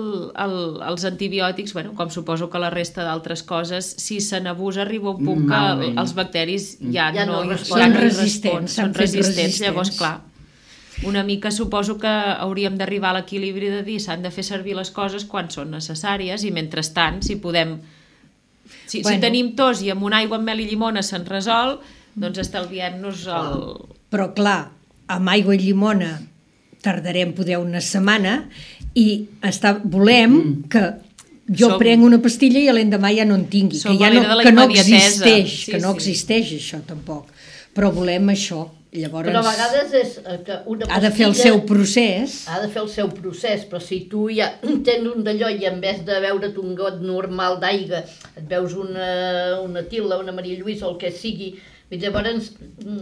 els antibiòtics, com suposo que la resta d'altres coses, si se n'abusa arriba un punt que els bacteris ja no són resistents. Llavors, clar, una mica suposo que hauríem d'arribar a l'equilibri de dir s'han de fer servir les coses quan són necessàries i mentrestant, si podem... Si tenim tos i amb una aigua amb mel i llimona se'n resol, doncs estalviem-nos el... Però clar, amb aigua i llimona tardarem poder una setmana i volem que jo prenc una pastilla i l'endemà ja no en tingui, que no existeix això tampoc, però volem això. Llavors, però a vegades és que una pastilla... Ha de fer el seu procés. Ha de fer el seu procés, però si tu ja tens un d'allò i en vez de beure't un got normal d'aigua et veus una Tila, una Maria Lluïsa o el que sigui, llavors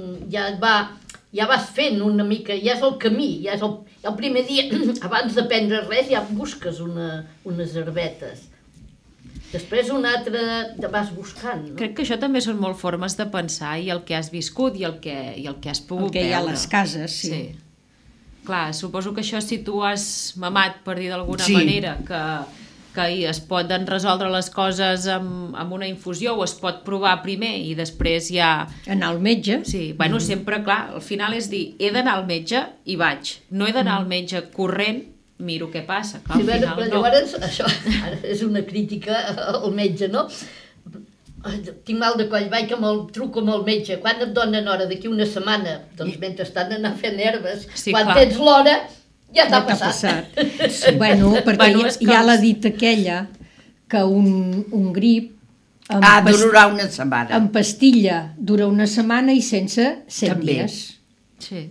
ja vas fent una mica, ja és el camí, ja és el primer dia, abans de prendre res ja busques unes herbetes. Després una altra te vas buscant. No? Crec que això també són molt formes de pensar i el que has viscut i el que has pogut veure. El que hi ha a les cases, sí. Clar, suposo que això si tu has mamat, per dir d'alguna manera, que es poden resoldre les coses amb una infusió o es pot provar primer i després ja... Anar al metge. Sí, bueno, sempre, clar, al final és dir, he d'anar al metge i vaig. No he d'anar al metge corrent, miro què passa. Clar, al final, però llavors, això és una crítica al metge, no? Tinc mal de coll, vaig truco amb el metge. Quan et donen hora? D'aquí una setmana. Doncs mentre estan anar fent herbes. Quan tens l'hora... Ja t'ha passat. Sí. Bueno, perquè hi ha la dita aquella que un grip durarà una setmana. En pastilla dura una setmana i sense 7 dies. Sí.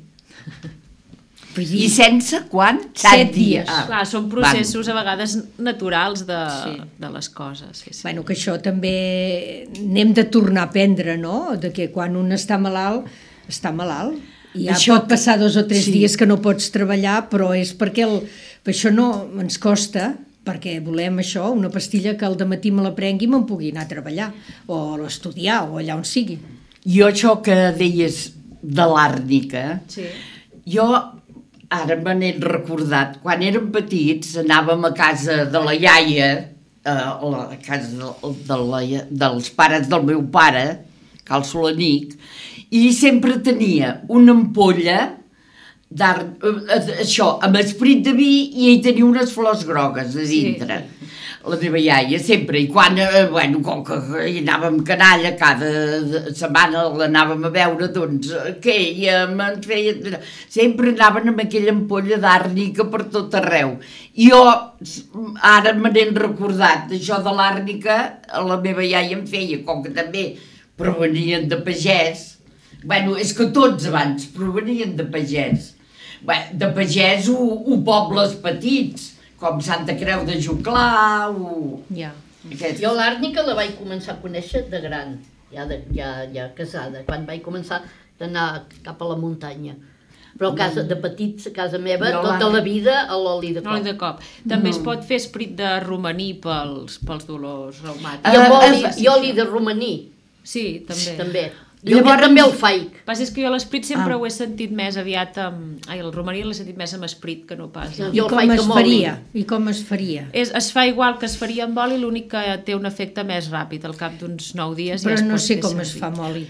I sense quan? 7 dies. Clar, són processos a vegades naturals de les coses. Sí. Bueno, que això també n'hem de tornar a aprendre, no? De que quan un està malalt, està malalt. I ja pot passar 2 o 3 dies que no pots treballar, però és perquè això no ens costa, perquè volem això, una pastilla que al dematí me la prengui i me'n pugui anar a treballar, o a estudiar, o allà on sigui. Jo això que deies de l'àrnica, jo ara me n'he recordat, quan érem petits anàvem a casa de la iaia, a la casa dels pares del meu pare, Cal Solanic, i sempre tenia una ampolla això, amb esperit de vi, i ell tenia unes flors grogues a dintre. La meva iaia, sempre. I quan, com que hi anàvem canalla, cada setmana l'anàvem a veure, doncs, què? I ens feia... Sempre anaven amb aquella ampolla d'àrnica per tot arreu. I jo, ara me n'he recordat, això de l'àrnica, la meva iaia em feia, com que també provenien de pagès. És que tots abans provenien de pagès. De pagès o pobles petits, com Santa Creu de Juclar o... Jo l'àrnica la vaig començar a conèixer de gran, ja casada, quan vaig començar a anar cap a la muntanya. Però de petits, a casa meva, tota la vida a l'oli de cop. També es pot fer esperit de romaní pels dolors reumàtics. I oli de romaní. Sí, també. Jo també el faig. El que és que jo l'esperit sempre ho he sentit més aviat amb... el romaní l'he sentit més amb esperit que no pas. I com es faria? Es fa igual que es faria amb oli, l'únic que té un efecte més ràpid, al cap d'uns 9 dies però ja es no pot sé fer com servir. es fa amb oli.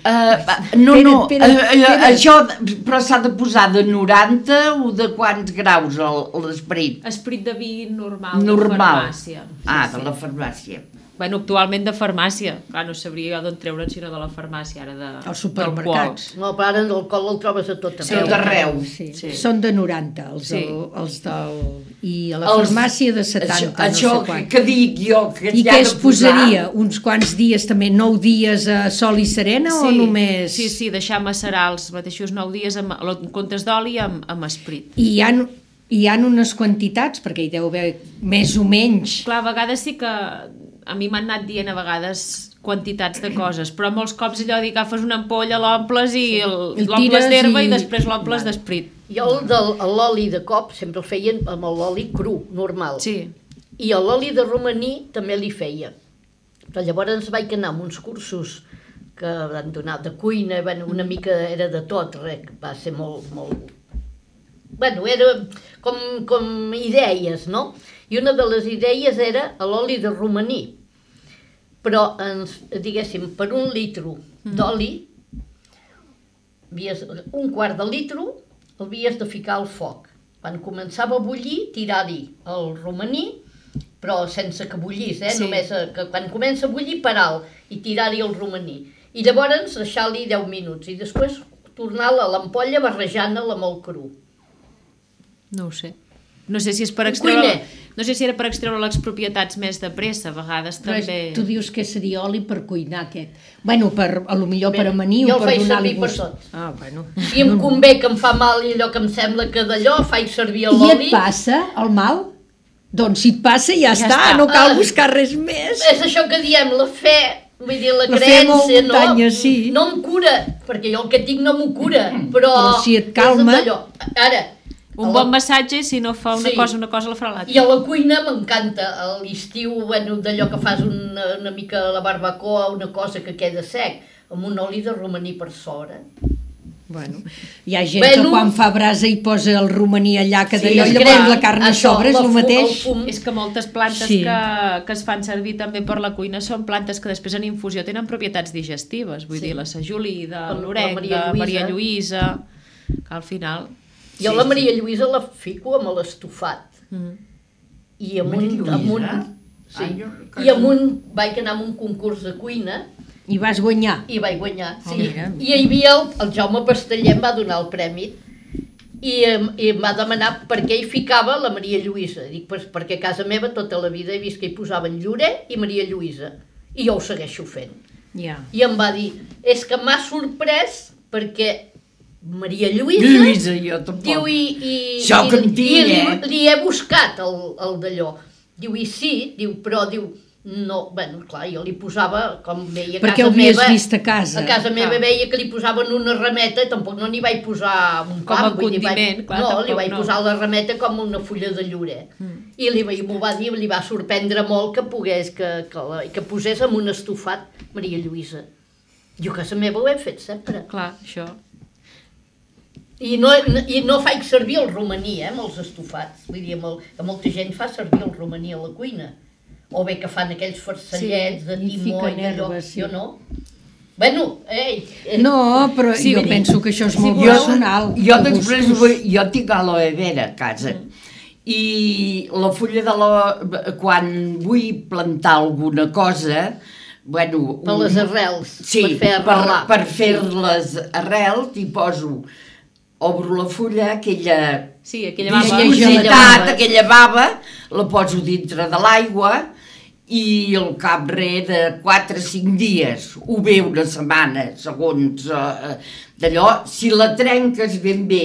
Això, però s'ha de posar de 90 o de quants graus l'esperit? Esperit de vi normal. De farmàcia. De la farmàcia. Actualment de farmàcia. Clar, no sabria d'on treure'n sinó de la farmàcia, ara als supermercats. No, però ara l'alcohol el trobes a tot arreu. Sí. Són de 90, els del... I a la farmàcia de 70, això no sé quant. Que dic jo, que I què es posaria? Uns quants dies també? 9 dies a sol i serena o només... Sí, deixar macerar els mateixos 9 dies en comptes d'oli amb esperit. I hi ha unes quantitats, perquè hi deu haver més o menys. Clar, a vegades sí que... A mi m'han anat dient a vegades quantitats de coses, però molts cops allò dir que agafes una ampolla, l'omples i l'omples d'herba i després l'omples d'esprit. Jo l'oli de cop sempre el feien amb l'oli cru, normal. Sí. I l'oli de romaní també li feia. Però llavors vaig anar amb uns cursos que van donar de cuina, una mica era de tot, va ser molt... Era com idees, no? I una de les idees era l'oli de romaní. Però, diguéssim, per 1 litre d'oli, un quart de litre el havies de ficar al foc. Quan començava a bullir, tirar-hi el romaní, però sense que bullís, només que quan comença a bullir, parar-lo i tirar-hi el romaní. I llavors deixar-li 10 minuts i després tornar-la a l'ampolla barrejant-la amb el cru. No ho sé. No sé si és per extreure... No sé si era per extreure les propietats més de pressa, a vegades també... Tu dius que seria oli per cuinar aquest. A lo millor per amanir o per donar-li gust. Jo el faig servir per tot. Si em convé que em fa mal i allò que em sembla que d'allò, faig servir l'oli... I et passa el mal? Doncs si et passa ja està, no cal buscar res més. És això que diem, la fe, vull dir, la creença, no em cura, perquè jo el que tinc no m'ho cura, però si et calma... Ara... Un bon massatge, si no fa una cosa la farà l'altra. I a la cuina m'encanta. A l'estiu, d'allò que fas una mica la barbacoa, una cosa que queda sec, amb un oli de romaní per sobre. Hi ha gent que quan fa brasa hi posa el romaní allà, que d'allò llavors la carn a sobre és el mateix. És que moltes plantes que es fan servir també per la cuina són plantes que després en infusió tenen propietats digestives. Vull dir, la sajolida, l'orenga, Maria Lluïsa, que al final... Jo la Maria Lluïsa la fico amb l'estofat. I amb un... Vaig anar a un concurs de cuina. I vas guanyar? I vaig guanyar, sí. I hi havia el Jaume Pasteller, em va donar el premi i em va demanar per què hi ficava la Maria Lluïsa. Dic, perquè a casa meva tota la vida he vist que hi posaven Llorer i Maria Lluïsa. I jo ho segueixo fent. I em va dir, és que m'ha sorprès perquè... Maria Lluïsa, jo tampoc. Diu, li he buscat el d'allò. Diu, i sí, però diu, no, clar, jo li posava, com veia a casa meva... Perquè ho havies vist a casa. A casa meva veia que li posaven una rameta, tampoc no n'hi vaig posar un pam. Com a condiment, clar, no, li vaig posar la rameta com una fulla de llorer. I m'ho va dir, li va sorprendre molt que posés amb un estofat Maria Lluïsa. Jo a casa meva ho he fet sempre. Clar, això... I no faig servir el romaní, amb els estofats. Vull dir, que molta gent fa servir el romaní a la cuina. O bé que fan aquells farcellets de timó i d'allò. Jo no. Bueno, No, però Sí, jo penso que això és molt personal. Jo després jo tinc aloe vera a casa i la fulla de quan vull plantar alguna cosa, bueno... per les arrels, sí, per fer arrelar. per fer les arrels hi poso, obro la fulla, aquella aquella viscositat, aquella bava, la poso dintre de l'aigua i al cap de 4 o 5 dies, o bé una setmana, segons d'allò, si la trenques ben bé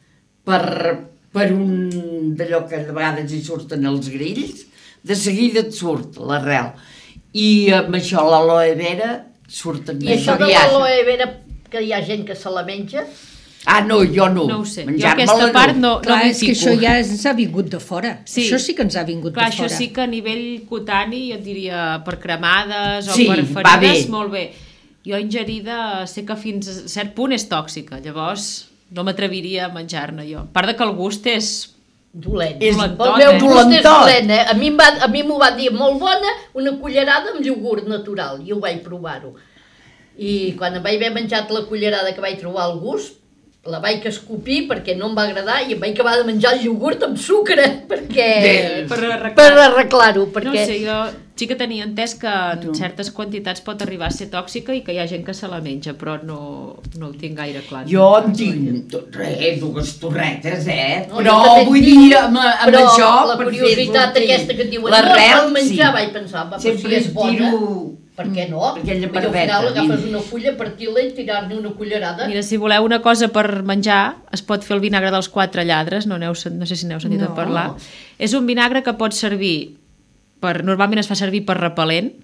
per un d'allò que de vegades hi surten els grills, de seguida et surt l'arrel. I amb això l'aloe vera surten I això de l'aloe vera, que hi ha gent que se la menja? Ah, no, jo no. No ho sé, jo aquesta part no Clar, m'hi és que fico. això ja ens ha vingut de fora. Sí. Això sí que ens ha vingut Clar, de fora. això sí que a nivell cutani, jo et diria, per cremades o Sí, per va bé. ferides, molt bé. Jo ingerida sé que fins a cert punt és tòxica, llavors no m'atreviria a menjar-ne jo. A part de que el gust és... Dolent. És dolentot, El meu gust és dolentot. dolent, A mi m'ho van dir molt bona, una cullerada amb iogurt natural, i ho vaig provar-ho. I quan em vaig haver menjat la cullerada que vaig trobar el gust, la vaig escopir perquè no em va agradar i em vaig acabar de menjar el iogurt amb sucre perquè... per arreglar-ho. No sé, jo sí que tenia entès que en certes quantitats pot arribar a ser tòxica i que hi ha gent que se la menja, però no ho tinc gaire clar. Jo en tinc 2 torretes, No, però jo també vull tinc, dir, amb però això... la curiositat aquesta que et diuen, l'arrel, no, menjar, sí. vaig pensar, però Sempre si és bona, tiro... per què no? Aquella Perquè al barbeta, final agafes mira. una fulla, partir-la i tirar-ne una cullerada. Mira, si voleu una cosa per menjar, es pot fer el vinagre dels 4 lladres, no sé si n'heu sentit a parlar. És un vinagre que pot servir normalment es fa servir per repel·lent,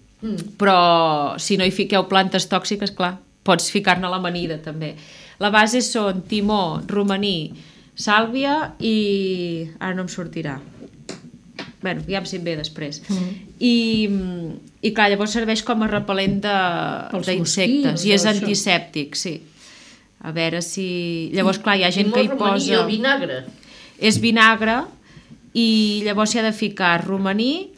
però si no hi fiqueu plantes tòxiques, clar, pots ficar-ne a l'amanida també. La base són timó, romaní, sàlvia i... ara no em sortirà. Bueno, ja em sent bé després. I clar, llavors serveix com a repel·lent d'insectes i és antisèptic, sí. A veure si... Llavors, clar, hi ha gent que hi posa... I el vinagre? És vinagre i llavors s'hi ha de ficar romaní,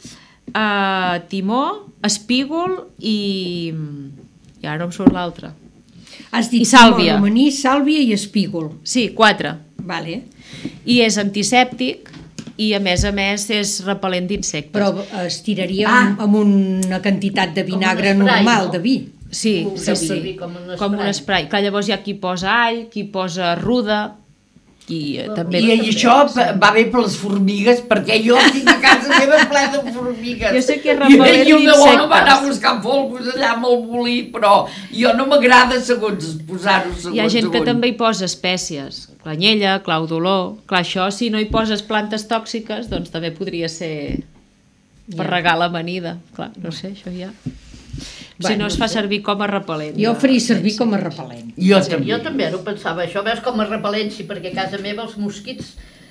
timó, espígol i ara no em surt l'altre. Has dit I sàlvia. romaní, sàlvia i espígol. Sí, 4. Vale. I és antisèptic i a més és repel·lent d'insectes. Però es tiraria amb una quantitat de vinagre spray, normal, no? de vi. Sí, Ho sí, feu sí. servir com un Com un spray. Clar, llavors hi ha qui posa all, qui posa ruda, i també... I això va bé per les formigues, perquè jo tinc a casa meva ple de formigues. Jo sé que és repel·lent I el meu home va anar a d'insectes. buscar folgos allà amb el molí, però jo no m'agrada segons posar-ho segons. Hi ha gent que també hi posa espècies, canyella, clau d'olor. Clar, això, si no hi poses plantes tòxiques, doncs també podria ser per regar l'amanida. Clar, no sé, això ja... Si no es fa servir com a repel·lent. Jo faria servir com a repel·lent. Jo també. Jo també ara ho pensava, això veus com a repel·lent, sí, perquè a casa meva els mosquits...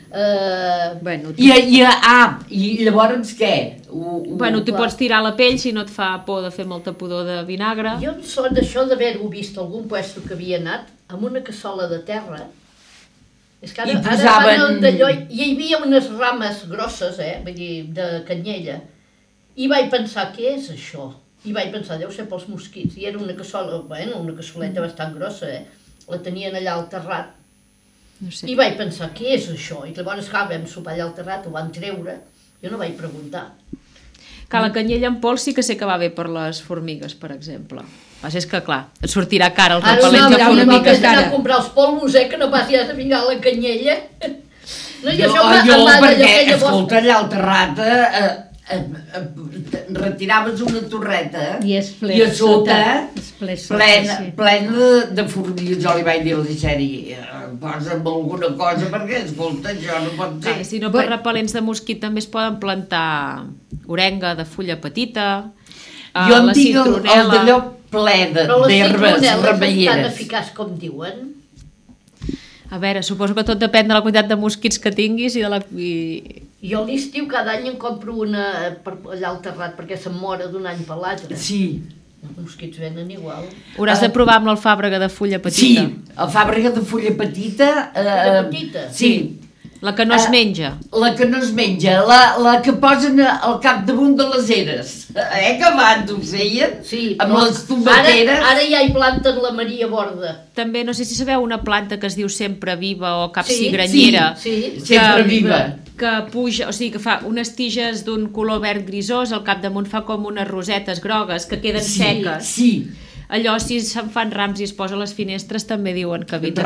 Bueno, I llavors què? Bueno, t'hi pots tirar la pell si no et fa por de fer molta pudor de vinagre. Jo em sona d'això d'haver-ho vist a algun puesto que havia anat amb una cassola de terra. És que I ara posaven- van d'allò, i hi havia unes rames grosses, vull dir, de canyella. I vaig pensar, què és això? I vaig pensar, deu ser pels mosquits. I era una cassola, bueno, una cassoleta bastant grossa, La tenien allà al terrat. No sé. I vaig pensar, què és això? I llavors, clar, vam sopar allà al terrat, ho van treure. Jo no vaig preguntar. Que la canyella en pols sí que sé que va bé per les formigues, per exemple. El que passa és que, clar, et sortirà cara el repel·lent de Ara formigues. no anar a comprar els polvos, que no passi a ficar la canyella. No, i Jo, això em va perquè, d'allò que llavors... escolta, allà al terrat retiraves una torreta I és ple i a sota és ple sota, sí. plena de formigues. Jo li vaig dir a l'Iseri, posa'm alguna cosa perquè, escolta, això no pot ser. Sí, si no, per repel·lents de mosquit també es poden plantar orenga de fulla petita, Jo en la tinc el citronela... d'allò ple Però les d'herbes citronel·les estan remeieres. eficaç com diuen. A veure, suposo que tot depèn de la quantitat de mosquits que tinguis i de la... Jo a l'estiu cada any en compro una allà al terrat perquè se'm mora d'un any per l'altre. Sí, Els mosquits venen igual. Hauràs de provar amb l'alfàbrega de fulla sí, petita. el fàbrica de fulla petita... Fulla petita? Sí, La que no es menja. La que no es menja, la que posen al capdamunt de les eres. Que abans ho feien? Sí, amb les tomateres. Ara ja hi planten la Maria Borda. També, no sé si sabeu una planta que es diu sempre viva o capsigranyera. Sí, sempre viva. Que puja, o sigui, que fa unes tiges d'un color verd grisós, al capdamunt fa com unes rosetes grogues que queden seques. Sí. Allò, si se'n fan rams i es posa a les finestres, també diuen que evita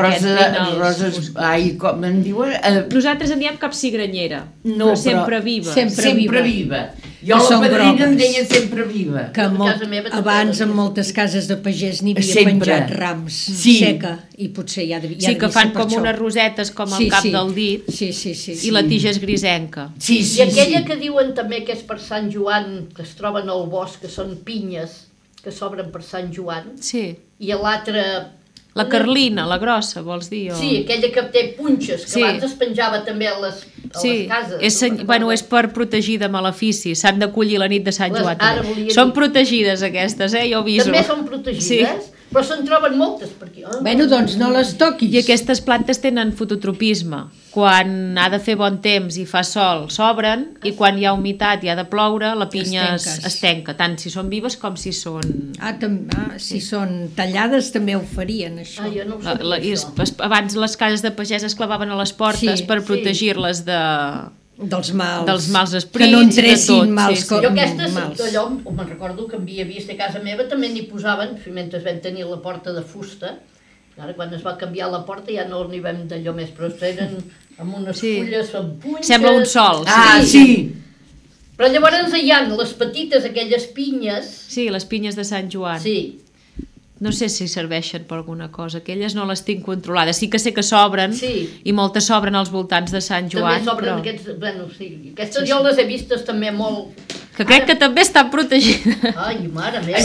roses, com en diuen? Nosaltres en diem capsigranyera, no, però sempre viva. Sempre viva. Jo la padrina em deia sempre viva. Que abans en moltes cases de pagès n'hi havia penjat rams seca i potser ja devia ser per això. Sí, que fan com unes rosetes com al cap del dit i la tija és grisenca. I aquella que diuen també que és per Sant Joan, que es troben al bosc, que són pinyes, que s'obren per Sant Joan, i l'altra... La carlina, la grossa, vols dir? Sí, aquella que té punxes, que abans es penjava també a les cases. Bueno, és per protegir de maleficis, s'han de collir la nit de Sant Joan. Són protegides aquestes, jo aviso. També són protegides, però se'n troben moltes per aquí. Bueno, doncs no les toquis. I aquestes plantes tenen fototropisme. Quan ha de fer bon temps i fa sol, s'obren, i quan hi ha humitat i ha de ploure, la pinya es tenca, tant si són vives com si són... Si són tallades també ho farien, això. Jo no ho sabia, això. Abans les cases de pagès es clavaven a les portes per protegir-les dels mals esprits, que no entressin mals. Jo aquestes, allò, me'n recordo que havia vist a casa meva, també n'hi posaven, mentre vam tenir la porta de fusta. Ara quan es va canviar la porta ja no n'hi vam d'allò més, però eren amb unes fulles, amb punxes... Sembla un sol. Sí. Però llavors hi ha les petites, aquelles pinyes... Sí, les pinyes de Sant Joan. Sí. No sé si serveixen per alguna cosa, aquelles no les tinc controlades. Sí que sé que s'obren, i moltes s'obren als voltants de Sant Joan. També s'obren aquests... Bueno, sí, aquestes jo les he vistes també molt... Que crec que també estan protegides. Ai, mare meva.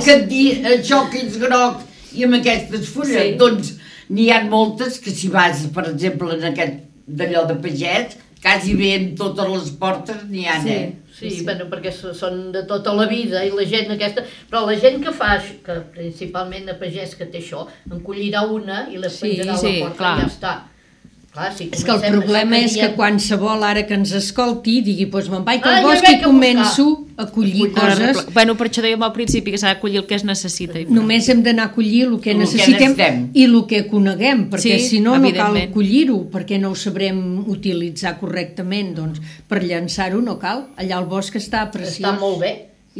Això que és groc i amb aquestes fulles, doncs n'hi ha moltes que si vas, per exemple, en aquest d'allò de pagès, quasi bé en totes les portes n'hi ha, Sí, bueno, perquè són de tota la vida i la gent aquesta... Però la gent que fa, que principalment a pagès que té això, en collirà una i les penjarà a la porta i ja està. Clar, és que el problema és que qualsevol ara que ens escolti digui, doncs me'n vaig al bosc i començo a collir coses. Bueno, per això dèiem al principi que s'ha de collir el que es necessita. Només hem d'anar a collir el que necessitem i el que coneguem, perquè si no, no cal collir-ho, perquè no ho sabrem utilitzar correctament. Doncs per llançar-ho no cal. Allà al bosc està preciós. Està molt bé.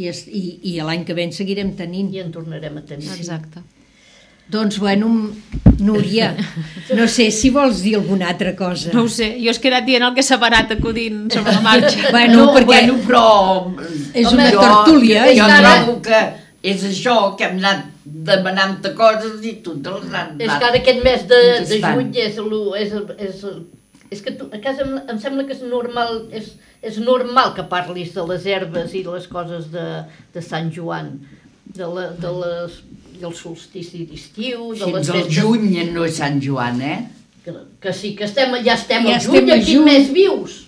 I l'any que ve en seguirem tenint. I en tornarem a tenir. Exacte. Doncs, bueno, Núria, no sé si vols dir alguna altra cosa. No ho sé, jo he quedat dient el que s'ha anat acudint sobre la marxa. Però... És una tertúlia. Jo trobo que és això, que hem anat demanant coses i tu te les han anat. És que ara aquest mes de juny és que a casa em sembla que és normal que parlis de les herbes i les coses de Sant Joan, del solstici d'estiu... Fins al juny no és Sant Joan, Que sí, que ja estem al juny, a quin mes vius?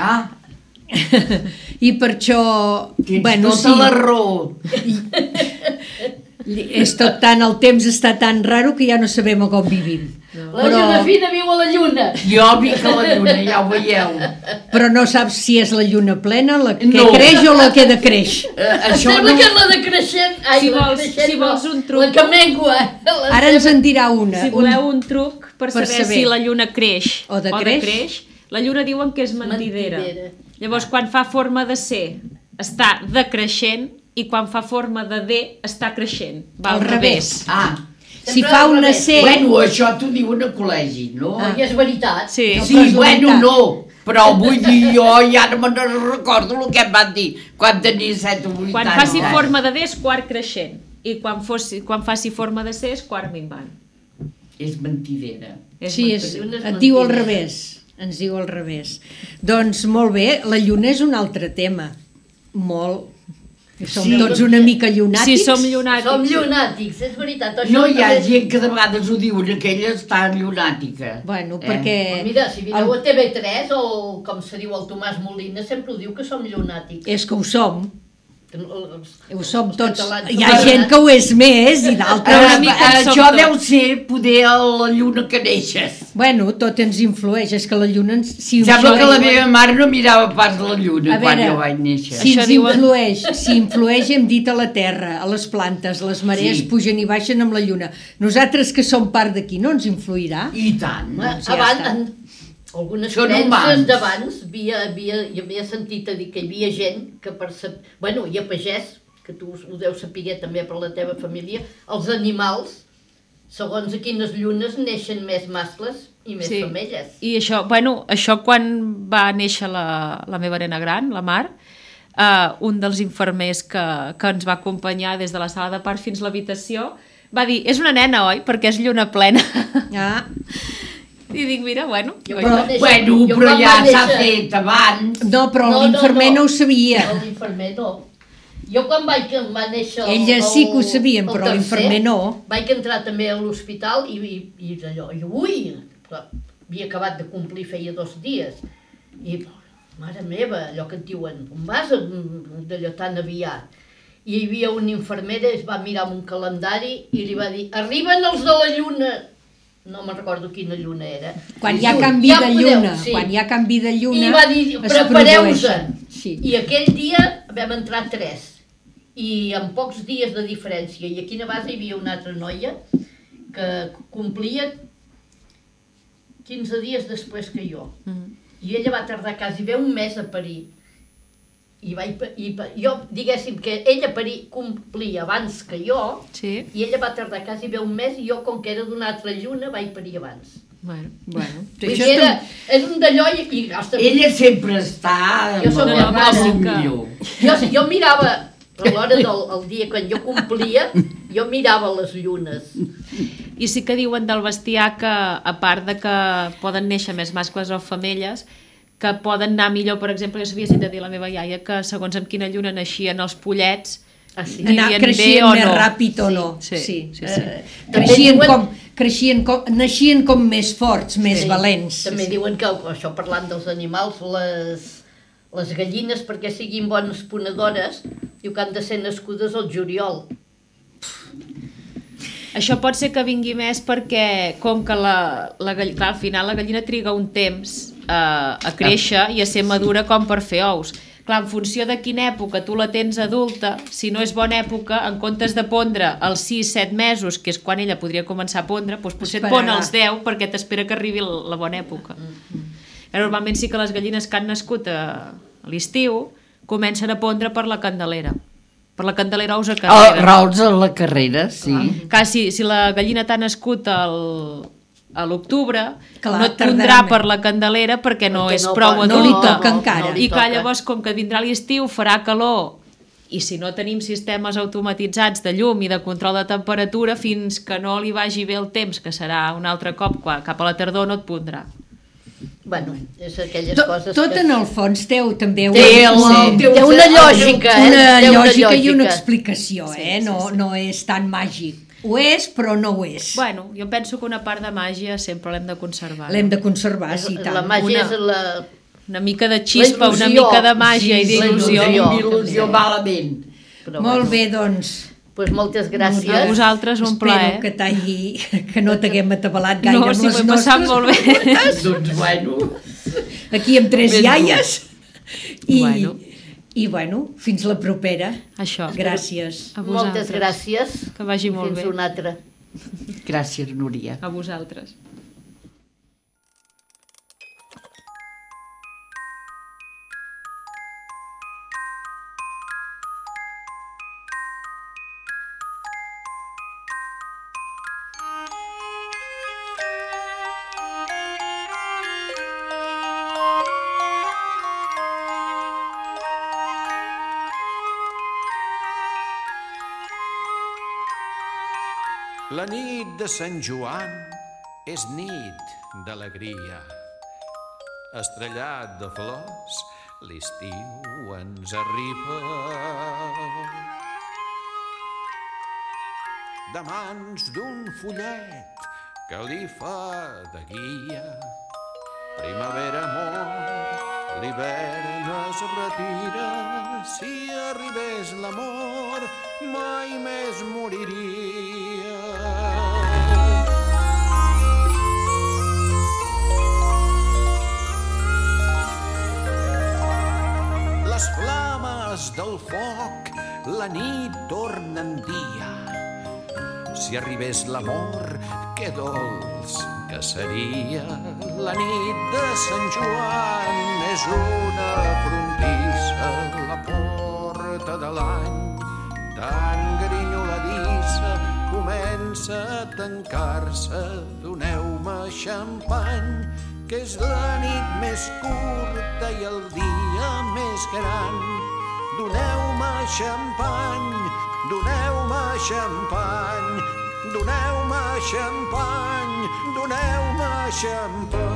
I per això... Tens tota la raó. El temps està tan raro que ja no sabem com vivim. La Josefina viu a la lluna. Jo vic a la lluna, ja ho veieu. Però no saps si és la lluna plena, la que creix o la que decreix. Sembla que és la decreixent. Si vols un truc... La que mengua. Ara ens en dirà una. Si voleu un truc per saber si la lluna creix o decreix, la lluna diuen que és mentidera. Llavors, quan fa forma de C, està decreixent, i quan fa forma de D, està creixent. Va al revés. Si fa una C... Bueno, això t'ho diuen a col·legi, no? I és veritat. Sí, bueno, no. Però vull dir, jo ja no me'n recordo el que em van dir quan tenia 7 o 8 anys. Quan faci forma de D és quart creixent. I quan faci forma de C és quart minvant. És mentidera. Sí, et diu al revés. Ens diu al revés. Doncs molt bé, la lluna és un altre tema. Molt... Som tots una mica llunàtics. Sí, som llunàtics. Som llunàtics, és veritat. No hi ha gent que de vegades ho diuen, aquella està llunàtica. Bueno, perquè... Mira, si mireu a TV3, o com se diu el Tomàs Molina, sempre ho diu que som llunàtics. És que ho som. Ho som tots. Hi ha gent que ho és més i d'altres... Això deu ser poder la lluna que neixes. Bueno, tot ens influeix, és que la lluna... Sembla que la meva mare no mirava pas la lluna quan jo vaig néixer. Si influeix, hem dit, a la terra, a les plantes, les marees pugen i baixen amb la lluna. Nosaltres que som part d'aquí, no ens influirà? I tant. Abans... Algunes creences d'abans hi havia sentit a dir que hi havia gent que i a pagès, que tu ho deus saber també per la teva família, els animals, segons a quines llunes, neixen més mascles i més femelles. I això quan va néixer la meva nena gran, la Mar, un dels infermers que ens va acompanyar des de la sala de part fins a l'habitació va dir, és una nena, oi? Perquè és lluna plena. I dic, mira, però ja s'ha fet abans. No, però l'infermer no ho sabia. L'infermer no. Jo quan va néixer ella sí que ho sabien, però l'infermer no. Vaig entrar també a l'hospital i d'allò, havia acabat de complir feia 2 dies. I, mare meva, allò que et diuen, on vas d'allò tan aviat? I hi havia una infermera, es va mirar amb un calendari i li va dir, arriben els de la lluna. No me'n recordo quina lluna era. Quan hi ha canvi de lluna. Quan hi ha canvi de lluna. I va dir, prepareu-se. I aquell dia vam entrar 3. I amb pocs dies de diferència. I aquí a base hi havia una altra noia que complia 15 dies després que jo. I ella va tardar quasi bé un mes a parir. I jo, diguéssim que ella complia abans que jo, i ella va tardar quasi bé un mes, i jo, com que era d'una altra lluna, vaig parir abans. És un d'allò i... Ella sempre està... Jo soc la mare millor. Jo mirava, a l'hora del dia quan jo complia, jo mirava les llunes. I sí que diuen del bestiar que, a part de que poden néixer més mascles o femelles, que poden anar millor, per exemple, jo sabia sentit dir la meva iaia que segons amb quina lluna naixien els pollets, creixien més ràpid o no. Naixien com més forts, més valents. També diuen que, això parlant dels animals, les gallines, perquè siguin bones ponedores, diu que han de ser nascudes al juliol. Això pot ser que vingui més perquè, com que al final la gallina triga un temps a créixer i a ser madura com per fer ous. Clar, en funció de quina època tu la tens adulta, si no és bona època, en comptes de pondre als 6-7 mesos, que és quan ella podria començar a pondre, doncs potser et pon als 10 perquè t'espera que arribi la bona època. Normalment sí que les gallines que han nascut a l'estiu comencen a pondre per la Candelera. Per la Candelera ous a carrera. Rols a la carrera, sí. Clar, si la gallina t'ha nascut a l'octubre, no et pondrà per la Candelera perquè no és prou adulta. No li toca encara. I clar, llavors, com que vindrà l'estiu, farà calor, i si no tenim sistemes automatitzats de llum i de control de temperatura, fins que no li vagi bé el temps, que serà un altre cop, cap a la tardor no et pondrà. Bueno, és aquelles coses tot en el fons té també una lògica, una lògica i una explicació, no és tan màgic. Ho és, però no ho és. Bueno, jo penso que una part de màgia sempre l'hem de conservar. L'hem de conservar, sí, tant. La màgia és una mica de xispa, una mica de màgia i d'il·lusió. L'il·lusió malament. Molt bé, doncs. Doncs moltes gràcies. A vosaltres un plaer. Espero que no t'haguem atabalat gaire amb les nostres. No, si m'ho he passat molt bé. Doncs bueno. Aquí amb 3 iaies. I bueno, fins la propera. Això. Gràcies. A vosaltres. Moltes gràcies. Que vagi molt bé. Fins una altra. Gràcies, Núria. A vosaltres. La nit de Sant Joan és nit d'alegria. Estrellat de flors, l'estiu ens arriba. De mans d'un follet que li fa de guia, primavera amor, l'hivern es retira, si arribés l'amor mai més moriria. Les flames del foc la nit tornen dia. Si arribés l'amor, que dolç que seria. La nit de Sant Joan és una frontissa, la porta de l'any tan grinyoladissa comença a tancar-se. Doneu-me xampany, que és la nit més curta i el dia més gran. Doneu-me xampany, doneu-me xampany, doneu-me xampany, doneu-me xampany.